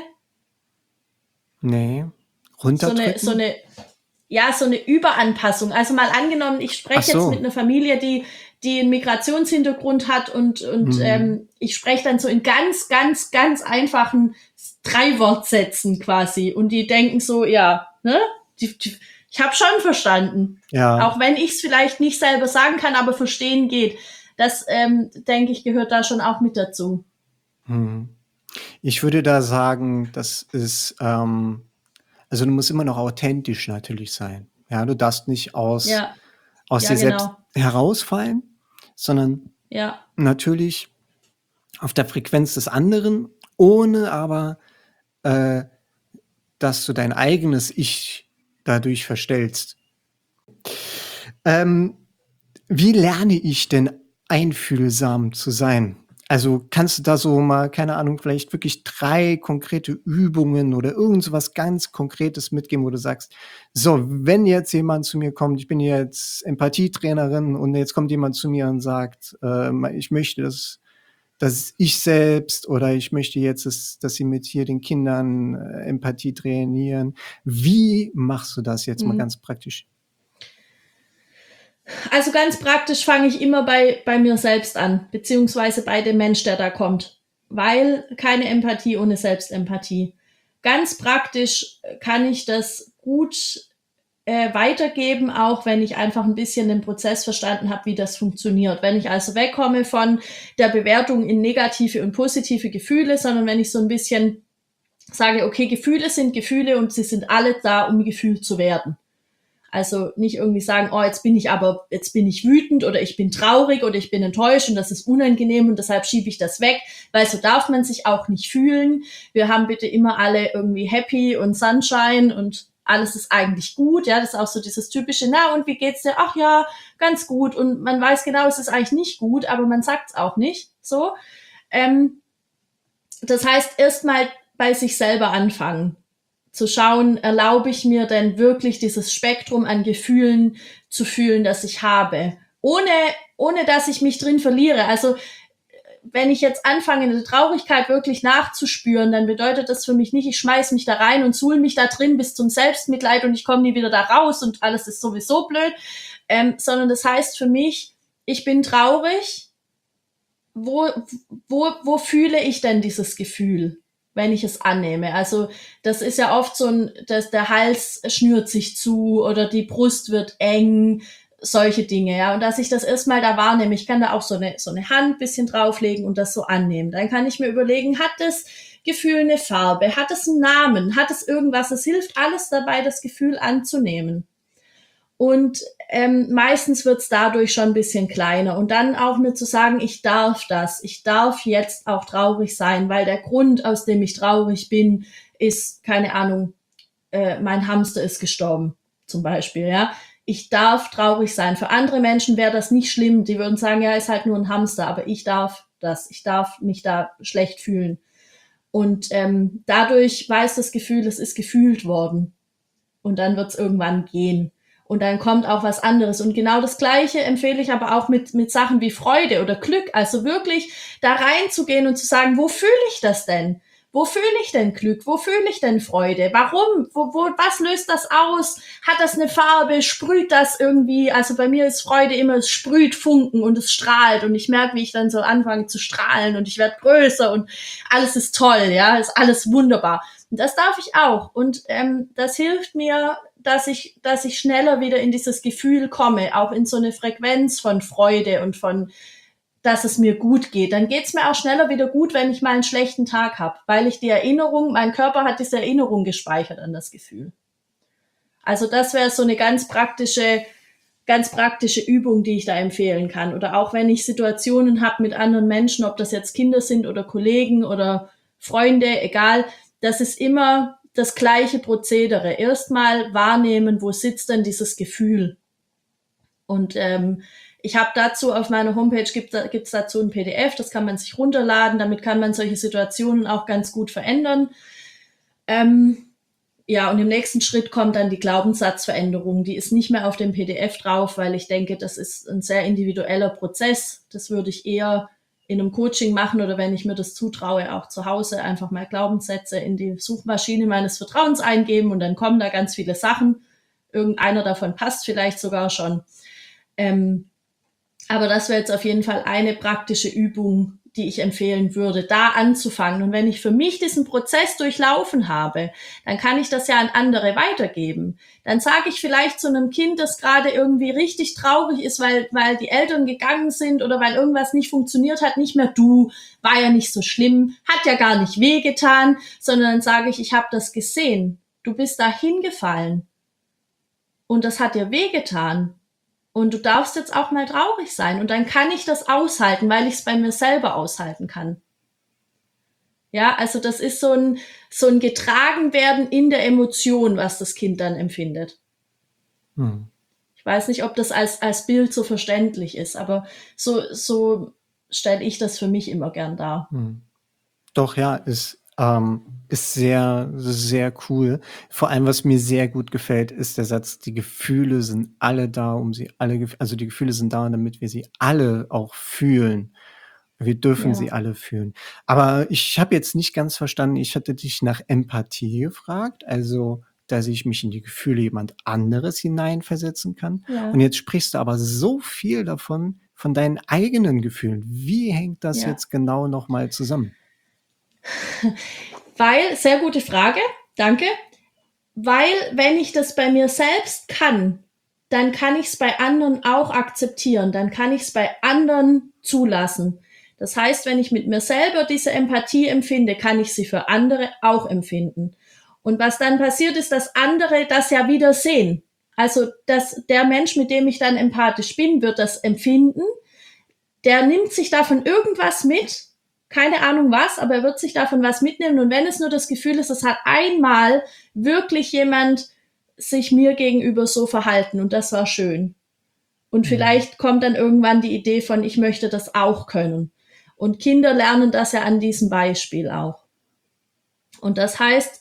Nee. So eine, so Runterdrücken? eine, ja, so eine Überanpassung. Also mal angenommen, ich Ach spreche jetzt mit so. einer Familie, die, die einen Migrationshintergrund hat und, und Mhm. ähm, ich spreche dann so in ganz, ganz, ganz einfachen Drei-Wortsätzen quasi. Und die denken so, ja, ne? Die, die, ich habe schon verstanden. Ja. Auch wenn ich es vielleicht nicht selber sagen kann, aber verstehen geht. Das, ähm, denke ich, gehört da schon auch mit dazu. Mhm. Ich würde da sagen, das ist, ähm, also du musst immer noch authentisch natürlich sein. Ja, du darfst nicht aus, Ja, aus ja, dir selbst genau. herausfallen, sondern Ja. natürlich auf der Frequenz des anderen, ohne aber, äh, dass du dein eigenes Ich dadurch verstellst. Ähm, wie lerne ich denn einfühlsam zu sein? Also kannst du da so mal, keine Ahnung, vielleicht wirklich drei konkrete Übungen oder irgend so was ganz Konkretes mitgeben, wo du sagst: „So, wenn jetzt jemand zu mir kommt, ich bin jetzt Empathietrainerin und jetzt kommt jemand zu mir und sagt, ähm, ich möchte, dass dass ich selbst oder ich möchte jetzt, dass dass Sie mit hier den Kindern, äh, Empathie trainieren.“ Wie machst du das jetzt mal Hm. ganz praktisch? Also ganz praktisch fange ich immer bei, bei mir selbst an, beziehungsweise bei dem Mensch, der da kommt. Weil keine Empathie ohne Selbstempathie. Ganz praktisch kann ich das gut äh, weitergeben, auch wenn ich einfach ein bisschen den Prozess verstanden habe, wie das funktioniert. Wenn ich also wegkomme von der Bewertung in negative und positive Gefühle, sondern wenn ich so ein bisschen sage, okay, Gefühle sind Gefühle und sie sind alle da, um gefühlt zu werden. Also nicht irgendwie sagen, oh, jetzt bin ich aber, jetzt bin ich wütend oder ich bin traurig oder ich bin enttäuscht und das ist unangenehm und deshalb schiebe ich das weg, weil so darf man sich auch nicht fühlen. Wir haben bitte immer alle irgendwie happy und Sunshine und alles ist eigentlich gut, ja, das ist auch so dieses typische, na und wie geht's dir? Ach ja, ganz gut und man weiß genau, es ist eigentlich nicht gut, aber man sagt's auch nicht, so. Ähm, das heißt, erstmal bei sich selber anfangen zu schauen, erlaube ich mir denn wirklich dieses Spektrum an Gefühlen zu fühlen, das ich habe, ohne, ohne dass ich mich drin verliere. Also wenn ich jetzt anfange, eine Traurigkeit wirklich nachzuspüren, dann bedeutet das für mich nicht, ich schmeiß mich da rein und suhl mich da drin bis zum Selbstmitleid und ich komme nie wieder da raus und alles ist sowieso blöd, ähm, sondern das heißt für mich, ich bin traurig, wo, wo, wo fühle ich denn dieses Gefühl, wenn ich es annehme? Also das ist ja oft so ein, dass der Hals schnürt sich zu oder die Brust wird eng, solche Dinge, ja. Und dass ich das erstmal da wahrnehme, ich kann da auch so eine, so eine Hand bisschen drauflegen und das so annehmen. Dann kann ich mir überlegen, hat das Gefühl eine Farbe? Hat es einen Namen? Hat es irgendwas? Es hilft alles dabei, das Gefühl anzunehmen. Und ähm, meistens wird's dadurch schon ein bisschen kleiner. Und dann auch mir zu sagen, ich darf das. Ich darf jetzt auch traurig sein, weil der Grund, aus dem ich traurig bin, ist, keine Ahnung, äh, mein Hamster ist gestorben, zum Beispiel, ja. Ich darf traurig sein. Für andere Menschen wäre das nicht schlimm. Die würden sagen, ja, ist halt nur ein Hamster, aber ich darf das. Ich darf mich da schlecht fühlen. Und ähm, dadurch weiß das Gefühl, es ist gefühlt worden und dann wird's irgendwann gehen. Und dann kommt auch was anderes. Und genau das Gleiche empfehle ich aber auch mit, mit Sachen wie Freude oder Glück. Also wirklich da reinzugehen und zu sagen, wo fühle ich das denn? Wo fühle ich denn Glück? Wo fühle ich denn Freude? Warum? Wo, wo, was löst das aus? Hat das eine Farbe? Sprüht das irgendwie? Also bei mir ist Freude immer, es sprüht Funken und es strahlt und ich merke, wie ich dann so anfange zu strahlen und ich werde größer und alles ist toll, ja, ist alles wunderbar. Und das darf ich auch. Und ähm, das hilft mir, dass ich, dass ich schneller wieder in dieses Gefühl komme, auch in so eine Frequenz von Freude und von, dass es mir gut geht. Dann geht's mir auch schneller wieder gut, wenn ich mal einen schlechten Tag habe, weil ich die Erinnerung, mein Körper hat diese Erinnerung gespeichert an das Gefühl. Also das wäre so eine ganz praktische, ganz praktische Übung, die ich da empfehlen kann. Oder auch wenn ich Situationen habe mit anderen Menschen, ob das jetzt Kinder sind oder Kollegen oder Freunde, egal, das ist immer das gleiche Prozedere. Erstmal wahrnehmen, wo sitzt denn dieses Gefühl? Und ähm, ich habe dazu auf meiner Homepage gibt es dazu ein P D F, das kann man sich runterladen, damit kann man solche Situationen auch ganz gut verändern. Ähm, Ja, und im nächsten Schritt kommt dann die Glaubenssatzveränderung. Die ist nicht mehr auf dem P D F drauf, weil ich denke, das ist ein sehr individueller Prozess. Das würde ich eher in einem Coaching machen oder wenn ich mir das zutraue, auch zu Hause einfach mal Glaubenssätze in die Suchmaschine meines Vertrauens eingeben und dann kommen da ganz viele Sachen. Irgendeiner davon passt vielleicht sogar schon. Ähm, aber das wäre jetzt auf jeden Fall eine praktische Übung, die ich empfehlen würde, da anzufangen. Und wenn ich für mich diesen Prozess durchlaufen habe, dann kann ich das ja an andere weitergeben. Dann sage ich vielleicht zu einem Kind, das gerade irgendwie richtig traurig ist, weil, weil die Eltern gegangen sind oder weil irgendwas nicht funktioniert hat, nicht mehr du, war ja nicht so schlimm, hat ja gar nicht wehgetan, sondern dann sage ich, ich habe das gesehen. Du bist da hingefallen und das hat dir wehgetan. Und du darfst jetzt auch mal traurig sein. Und dann kann ich das aushalten, weil ich es bei mir selber aushalten kann. Ja, also das ist so ein, so ein Getragenwerden in der Emotion, was das Kind dann empfindet. Hm. Ich weiß nicht, ob das als, als Bild so verständlich ist, aber so, so stelle ich das für mich immer gern dar. Hm. Doch, ja, ist, ähm, ist sehr, sehr cool. Vor allem, was mir sehr gut gefällt, ist der Satz, die Gefühle sind alle da, um sie alle, also die Gefühle sind da, damit wir sie alle auch fühlen. Wir dürfen ja. sie alle fühlen. Aber ich habe jetzt nicht ganz verstanden, ich hatte dich nach Empathie gefragt, also dass ich mich in die Gefühle jemand anderes hineinversetzen kann. Ja. Und jetzt sprichst du aber so viel davon, von deinen eigenen Gefühlen. Wie hängt das ja. jetzt genau nochmal zusammen? Weil, sehr gute Frage, danke. Weil, wenn ich das bei mir selbst kann, dann kann ich es bei anderen auch akzeptieren, dann kann ich es bei anderen zulassen. Das heißt, wenn ich mit mir selber diese Empathie empfinde, kann ich sie für andere auch empfinden. Und was dann passiert ist, dass andere das ja wieder sehen. Also, dass der Mensch, mit dem ich dann empathisch bin, wird das empfinden. Der nimmt sich davon irgendwas mit, keine Ahnung was, aber er wird sich davon was mitnehmen. Und wenn es nur das Gefühl ist, es hat einmal wirklich jemand sich mir gegenüber so verhalten und das war schön. Und vielleicht kommt dann irgendwann die Idee von, ich möchte das auch können. Und Kinder lernen das ja an diesem Beispiel auch. Und das heißt,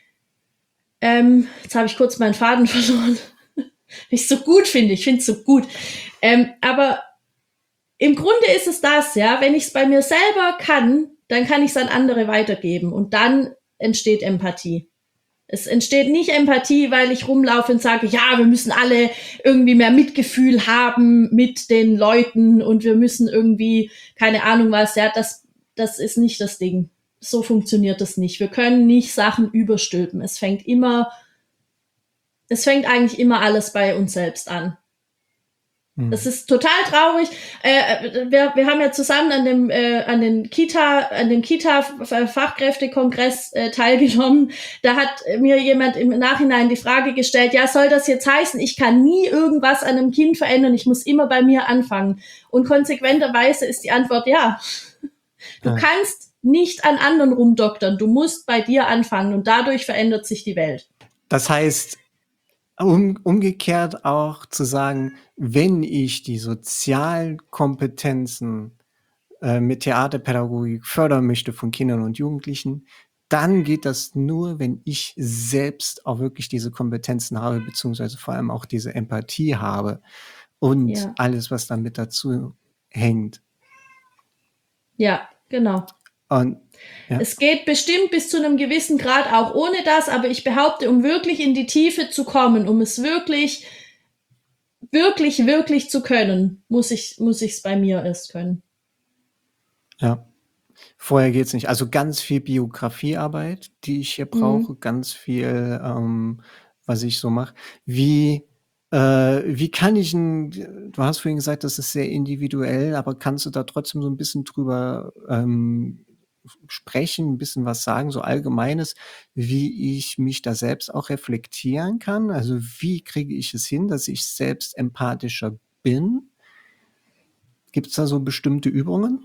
ähm, jetzt habe ich kurz meinen Faden verloren. Ich so gut finde, ich finde es so gut. Ähm, aber im Grunde ist es das, ja, wenn ich es bei mir selber kann, dann kann ich es an andere weitergeben und dann entsteht Empathie. Es entsteht nicht Empathie, weil ich rumlaufe und sage, ja, wir müssen alle irgendwie mehr Mitgefühl haben mit den Leuten und wir müssen irgendwie, keine Ahnung was, ja, das, das ist nicht das Ding. So funktioniert das nicht. Wir können nicht Sachen überstülpen. Es fängt immer, es fängt eigentlich immer alles bei uns selbst an. Das ist total traurig. Äh, wir, wir haben ja zusammen an dem äh, an den Kita an dem Kita Fachkräftekongress äh, teilgenommen. Da hat mir jemand im Nachhinein die Frage gestellt: Ja, soll das jetzt heißen, ich kann nie irgendwas an einem Kind verändern? Ich muss immer bei mir anfangen. Und konsequenterweise ist die Antwort ja. Du ja. kannst nicht an anderen rumdoktern. Du musst bei dir anfangen und dadurch verändert sich die Welt. Das heißt, Um, umgekehrt auch zu sagen, wenn ich die Sozialkompetenzen äh, mit Theaterpädagogik fördern möchte von Kindern und Jugendlichen, dann geht das nur, wenn ich selbst auch wirklich diese Kompetenzen habe, beziehungsweise vor allem auch diese Empathie habe und ja. alles, was damit dazu hängt. Ja, genau. Und ja. Es geht bestimmt bis zu einem gewissen Grad auch ohne das, aber ich behaupte, um wirklich in die Tiefe zu kommen, um es wirklich, wirklich, wirklich zu können, muss ich, muss ich es bei mir erst können. Ja. Vorher geht's nicht. Also ganz viel Biografiearbeit, die ich hier brauche, mhm. ganz viel, ähm, was ich so mache. Wie, äh, wie kann ich ein, du hast vorhin gesagt, das ist sehr individuell, aber kannst du da trotzdem so ein bisschen drüber ähm, sprechen, ein bisschen was sagen, so Allgemeines, wie ich mich da selbst auch reflektieren kann? Also wie kriege ich es hin, dass ich selbst empathischer bin? Gibt es da so bestimmte Übungen?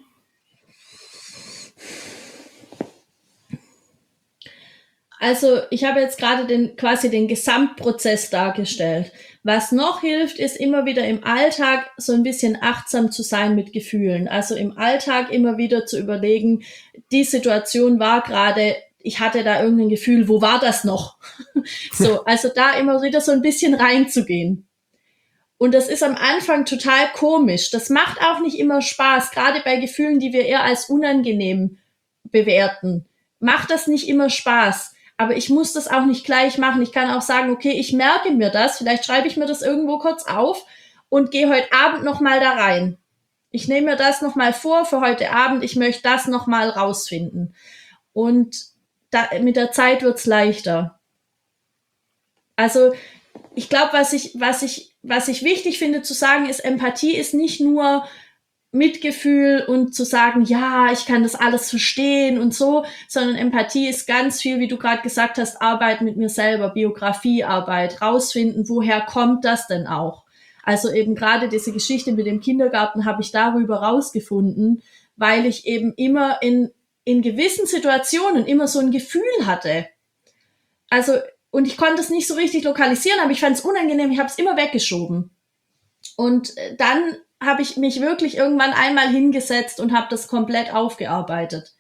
Also ich habe jetzt gerade den quasi den Gesamtprozess dargestellt. Was noch hilft, ist immer wieder im Alltag so ein bisschen achtsam zu sein mit Gefühlen. Also im Alltag immer wieder zu überlegen, die Situation war gerade, ich hatte da irgendein Gefühl, wo war das noch? So, also da immer wieder so ein bisschen reinzugehen. Und das ist am Anfang total komisch. Das macht auch nicht immer Spaß, gerade bei Gefühlen, die wir eher als unangenehm bewerten. Macht das nicht immer Spaß. Aber ich muss das auch nicht gleich machen. Ich kann auch sagen, okay, ich merke mir das, vielleicht schreibe ich mir das irgendwo kurz auf und gehe heute Abend nochmal da rein. Ich nehme mir das nochmal vor für heute Abend, ich möchte das nochmal rausfinden. Und da, mit der Zeit wird's leichter. Also ich glaube, was ich, was ich, was ich wichtig finde zu sagen, ist, Empathie ist nicht nur Mitgefühl und zu sagen, ja, ich kann das alles verstehen und so, sondern Empathie ist ganz viel, wie du gerade gesagt hast, Arbeit mit mir selber, Biografiearbeit, rausfinden, woher kommt das denn auch? Also eben gerade diese Geschichte mit dem Kindergarten habe ich darüber rausgefunden, weil ich eben immer in, in gewissen Situationen immer so ein Gefühl hatte. Also, und ich konnte es nicht so richtig lokalisieren, aber ich fand es unangenehm, ich habe es immer weggeschoben. Und dann habe ich mich wirklich irgendwann einmal hingesetzt und habe das komplett aufgearbeitet.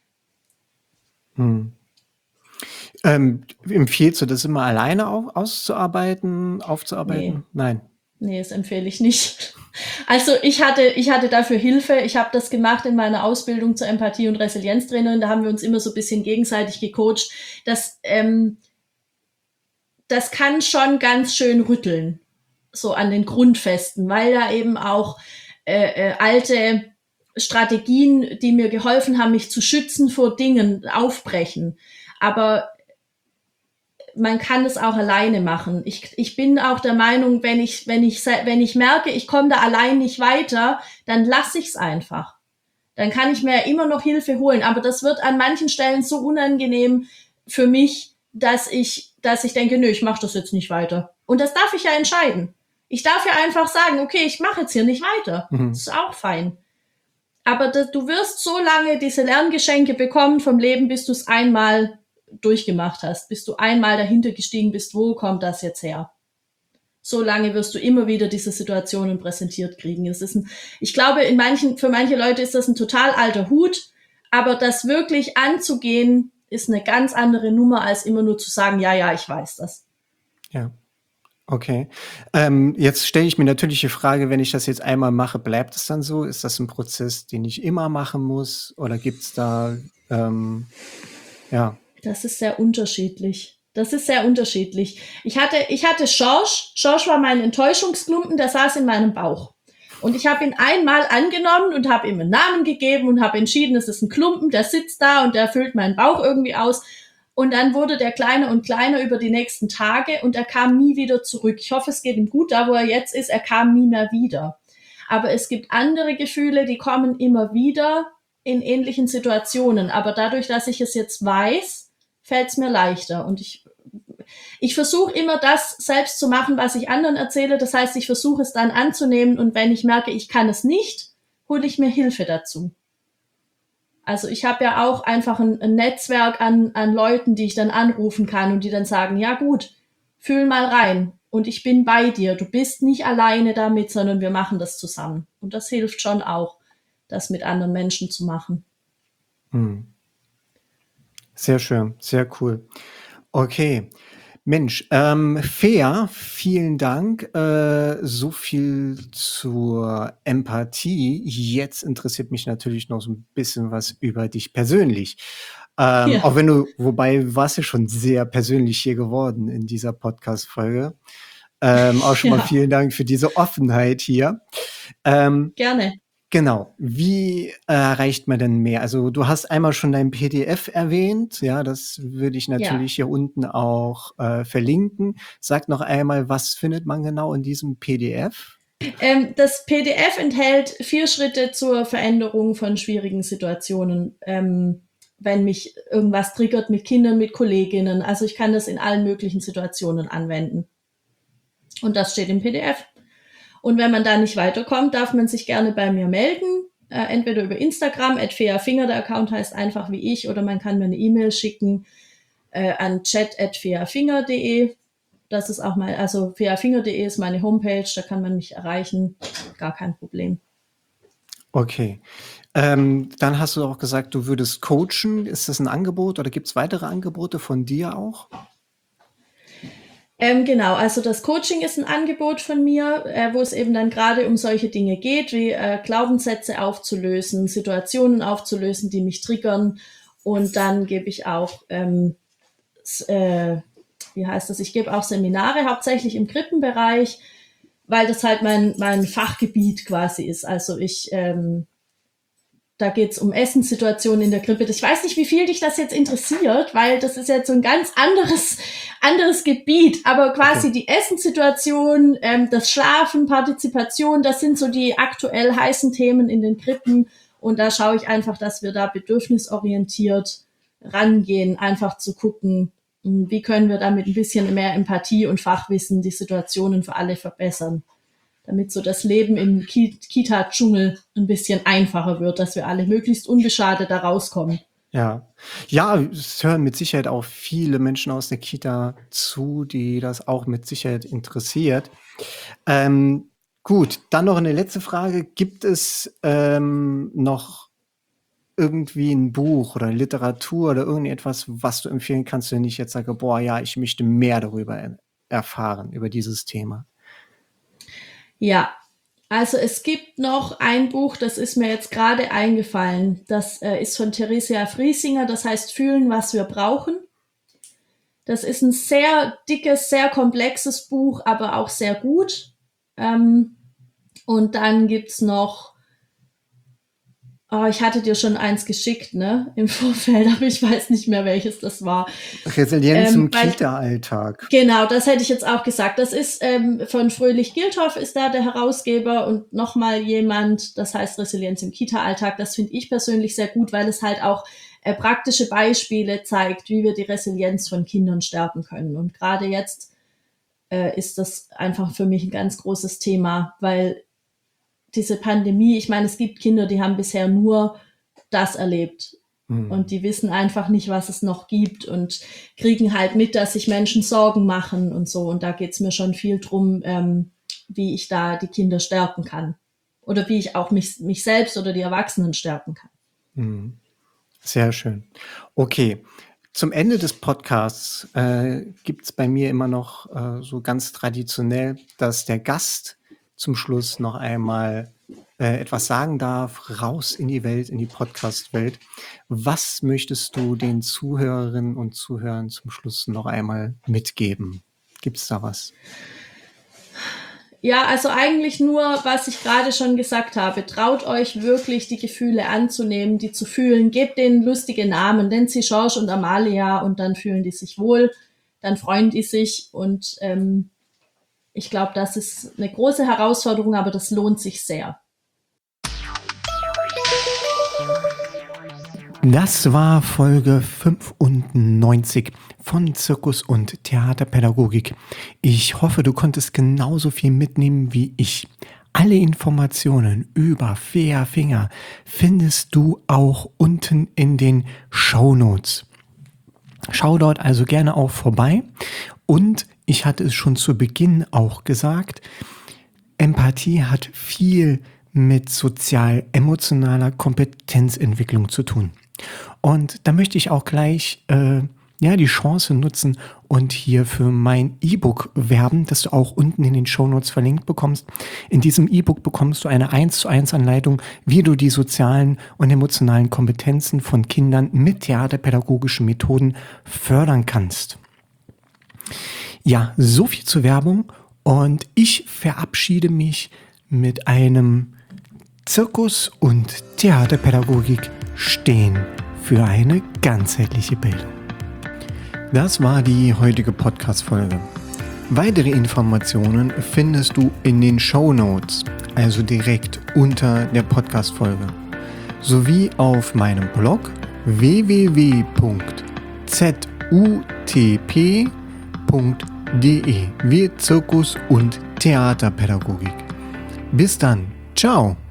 Hm. Ähm, empfiehlst du das immer alleine auf, auszuarbeiten, aufzuarbeiten? Nee. Nein. Nee, das empfehle ich nicht. Also ich hatte, ich hatte dafür Hilfe. Ich habe das gemacht in meiner Ausbildung zur Empathie- und Resilienztrainerin. Da haben wir uns immer so ein bisschen gegenseitig gecoacht. Das, ähm, das kann schon ganz schön rütteln, so an den Grundfesten, weil da eben auch äh, äh, alte Strategien, die mir geholfen haben, mich zu schützen vor Dingen, aufbrechen. Aber man kann es auch alleine machen. Ich, ich bin auch der Meinung, wenn ich, wenn ich, wenn ich merke, ich komme da allein nicht weiter, dann lasse ich es einfach. Dann kann ich mir ja immer noch Hilfe holen. Aber das wird an manchen Stellen so unangenehm für mich, dass ich, dass ich denke, nö, ich mache das jetzt nicht weiter. Und das darf ich ja entscheiden. Ich darf ja einfach sagen, okay, ich mache jetzt hier nicht weiter. Mhm. Das ist auch fein. Aber das, du wirst so lange diese Lerngeschenke bekommen vom Leben, bis du es einmal durchgemacht hast, bis du einmal dahinter gestiegen bist, wo kommt das jetzt her? So lange wirst du immer wieder diese Situationen präsentiert kriegen. Es ist ein, ich glaube, in manchen, für manche Leute ist das ein total alter Hut, aber das wirklich anzugehen, ist eine ganz andere Nummer, als immer nur zu sagen, ja, ja, ich weiß das. Ja. Okay. Ähm, jetzt stelle ich mir natürlich die Frage, wenn ich das jetzt einmal mache, bleibt es dann so? Ist das ein Prozess, den ich immer machen muss? Oder gibt's da, ähm, ja, Das ist sehr unterschiedlich. Das ist sehr unterschiedlich. Ich hatte, ich hatte Schorsch. Schorsch war mein Enttäuschungsklumpen, der saß in meinem Bauch. Und ich habe ihn einmal angenommen und habe ihm einen Namen gegeben und habe entschieden, es ist ein Klumpen, der sitzt da und der füllt meinen Bauch irgendwie aus. Und dann wurde der kleiner und kleiner über die nächsten Tage und er kam nie wieder zurück. Ich hoffe, es geht ihm gut, da wo er jetzt ist, er kam nie mehr wieder. Aber es gibt andere Gefühle, die kommen immer wieder in ähnlichen Situationen. Aber dadurch, dass ich es jetzt weiß, fällt es mir leichter. Und ich, ich versuche immer das selbst zu machen, was ich anderen erzähle. Das heißt, ich versuche es dann anzunehmen und wenn ich merke, ich kann es nicht, hole ich mir Hilfe dazu. Also ich habe ja auch einfach ein, ein Netzwerk an, an Leuten, die ich dann anrufen kann und die dann sagen, ja gut, fühl mal rein und ich bin bei dir. Du bist nicht alleine damit, sondern wir machen das zusammen. Und das hilft schon auch, das mit anderen Menschen zu machen. hm. Sehr schön, sehr cool. Okay. Mensch, ähm, Fea, vielen Dank. Äh, so viel zur Empathie. Jetzt interessiert mich natürlich noch so ein bisschen was über dich persönlich. Ähm, Ja. Auch wenn du, wobei warst du schon sehr persönlich hier geworden in dieser Podcast-Folge. Ähm, auch schon mal Ja. vielen Dank für diese Offenheit hier. Ähm, Gerne. Genau. Wie erreicht man denn mehr? Also du hast einmal schon dein P D F erwähnt. Ja, das würde ich natürlich hier unten auch äh, verlinken. Sag noch einmal, was findet man genau in diesem P D F? Ähm, das P D F enthält vier Schritte zur Veränderung von schwierigen Situationen. Ähm, wenn mich irgendwas triggert mit Kindern, mit Kolleginnen. Also ich kann das in allen möglichen Situationen anwenden. Und das steht im P D F. Und wenn man da nicht weiterkommt, darf man sich gerne bei mir melden. Äh, entweder über Instagram, at feafinger, der Account heißt einfach wie ich, oder man kann mir eine E-Mail schicken äh, an chat at feafinger punkt de. Das ist auch mal, also feafinger punkt de ist meine Homepage, da kann man mich erreichen. Gar kein Problem. Okay. Ähm, dann hast du auch gesagt, du würdest coachen. Ist das ein Angebot oder gibt es weitere Angebote von dir auch? Ähm, genau, also das Coaching ist ein Angebot von mir, äh, wo es eben dann gerade um solche Dinge geht, wie äh, Glaubenssätze aufzulösen, Situationen aufzulösen, die mich triggern. Und dann gebe ich auch, ähm, s- äh, wie heißt das, ich gebe auch Seminare, hauptsächlich im Krippenbereich, weil das halt mein, mein Fachgebiet quasi ist. Also ich ähm, da geht's um Essenssituationen in der Krippe. Ich weiß nicht, wie viel dich das jetzt interessiert, weil das ist jetzt so ein ganz anderes, anderes Gebiet. Aber Okay. quasi die Essenssituation, ähm, das Schlafen, Partizipation, das sind so die aktuell heißen Themen in den Krippen. Und da schaue ich einfach, dass wir da bedürfnisorientiert rangehen, einfach zu gucken, wie können wir damit ein bisschen mehr Empathie und Fachwissen die Situationen für alle verbessern, damit so das Leben im Kita-Dschungel ein bisschen einfacher wird, dass wir alle möglichst unbeschadet da rauskommen. Ja. Ja, es hören mit Sicherheit auch viele Menschen aus der Kita zu, die das auch mit Sicherheit interessiert. Ähm, gut, dann noch eine letzte Frage. Gibt es ähm, noch irgendwie ein Buch oder Literatur oder irgendetwas, was du empfehlen kannst, wenn ich jetzt sage, boah, ja, ich möchte mehr darüber er- erfahren, über dieses Thema? Ja, also es gibt noch ein Buch, das ist mir jetzt gerade eingefallen. Das äh, ist von Theresia Friesinger, das heißt Fühlen, was wir brauchen. Das ist ein sehr dickes, sehr komplexes Buch, aber auch sehr gut. Ähm, und dann gibt's noch, oh, ich hatte dir schon eins geschickt, ne, im Vorfeld, aber ich weiß nicht mehr, welches das war. Resilienz Ähm, im weil Kita-Alltag. Genau, das hätte ich jetzt auch gesagt. Das ist ähm, von Fröhlich-Gilthoff ist da der Herausgeber und nochmal jemand, das heißt Resilienz im Kita-Alltag. Das finde ich persönlich sehr gut, weil es halt auch äh, praktische Beispiele zeigt, wie wir die Resilienz von Kindern stärken können. Und gerade jetzt äh, ist das einfach für mich ein ganz großes Thema, weil diese Pandemie, ich meine, es gibt Kinder, die haben bisher nur das erlebt. Und Hm. die wissen einfach nicht, was es noch gibt und kriegen halt mit, dass sich Menschen Sorgen machen und so. Und da geht's mir schon viel drum, ähm, wie ich da die Kinder stärken kann. Oder wie ich auch mich, mich selbst oder die Erwachsenen stärken kann. Hm. Sehr schön. Okay, zum Ende des Podcasts äh, gibt es bei mir immer noch äh, so ganz traditionell, dass der Gast zum Schluss noch einmal äh, etwas sagen darf, raus in die Welt, in die Podcast-Welt. Was möchtest du den Zuhörerinnen und Zuhörern zum Schluss noch einmal mitgeben? Gibt es da was? Ja, also eigentlich nur, was ich gerade schon gesagt habe. Traut euch wirklich, die Gefühle anzunehmen, die zu fühlen. Gebt denen lustige Namen, nennt sie George und Amalia und dann fühlen die sich wohl, dann freuen die sich und ähm, ich glaube, das ist eine große Herausforderung, aber das lohnt sich sehr. Das war Folge fünfundneunzig von Zirkus und Theaterpädagogik. Ich hoffe, du konntest genauso viel mitnehmen wie ich. Alle Informationen über Fair Finger findest du auch unten in den Shownotes. Schau dort also gerne auch vorbei. Und ich hatte es schon zu Beginn auch gesagt, Empathie hat viel mit sozial-emotionaler Kompetenzentwicklung zu tun. Und da möchte ich auch gleich äh, ja, die Chance nutzen und hier für mein E-Book werben, das du auch unten in den Shownotes verlinkt bekommst. In diesem E-Book bekommst du eine eins zu eins Anleitung, wie du die sozialen und emotionalen Kompetenzen von Kindern mit theaterpädagogischen Methoden fördern kannst. Ja, so viel zur Werbung und ich verabschiede mich mit einem Zirkus und Theaterpädagogik stehen für eine ganzheitliche Bildung. Das war die heutige Podcast-Folge. Weitere Informationen findest du in den Shownotes, also direkt unter der Podcast-Folge, sowie auf meinem Blog w w w punkt z u t p punkt d e wie Zirkus und Theaterpädagogik. Bis dann, ciao!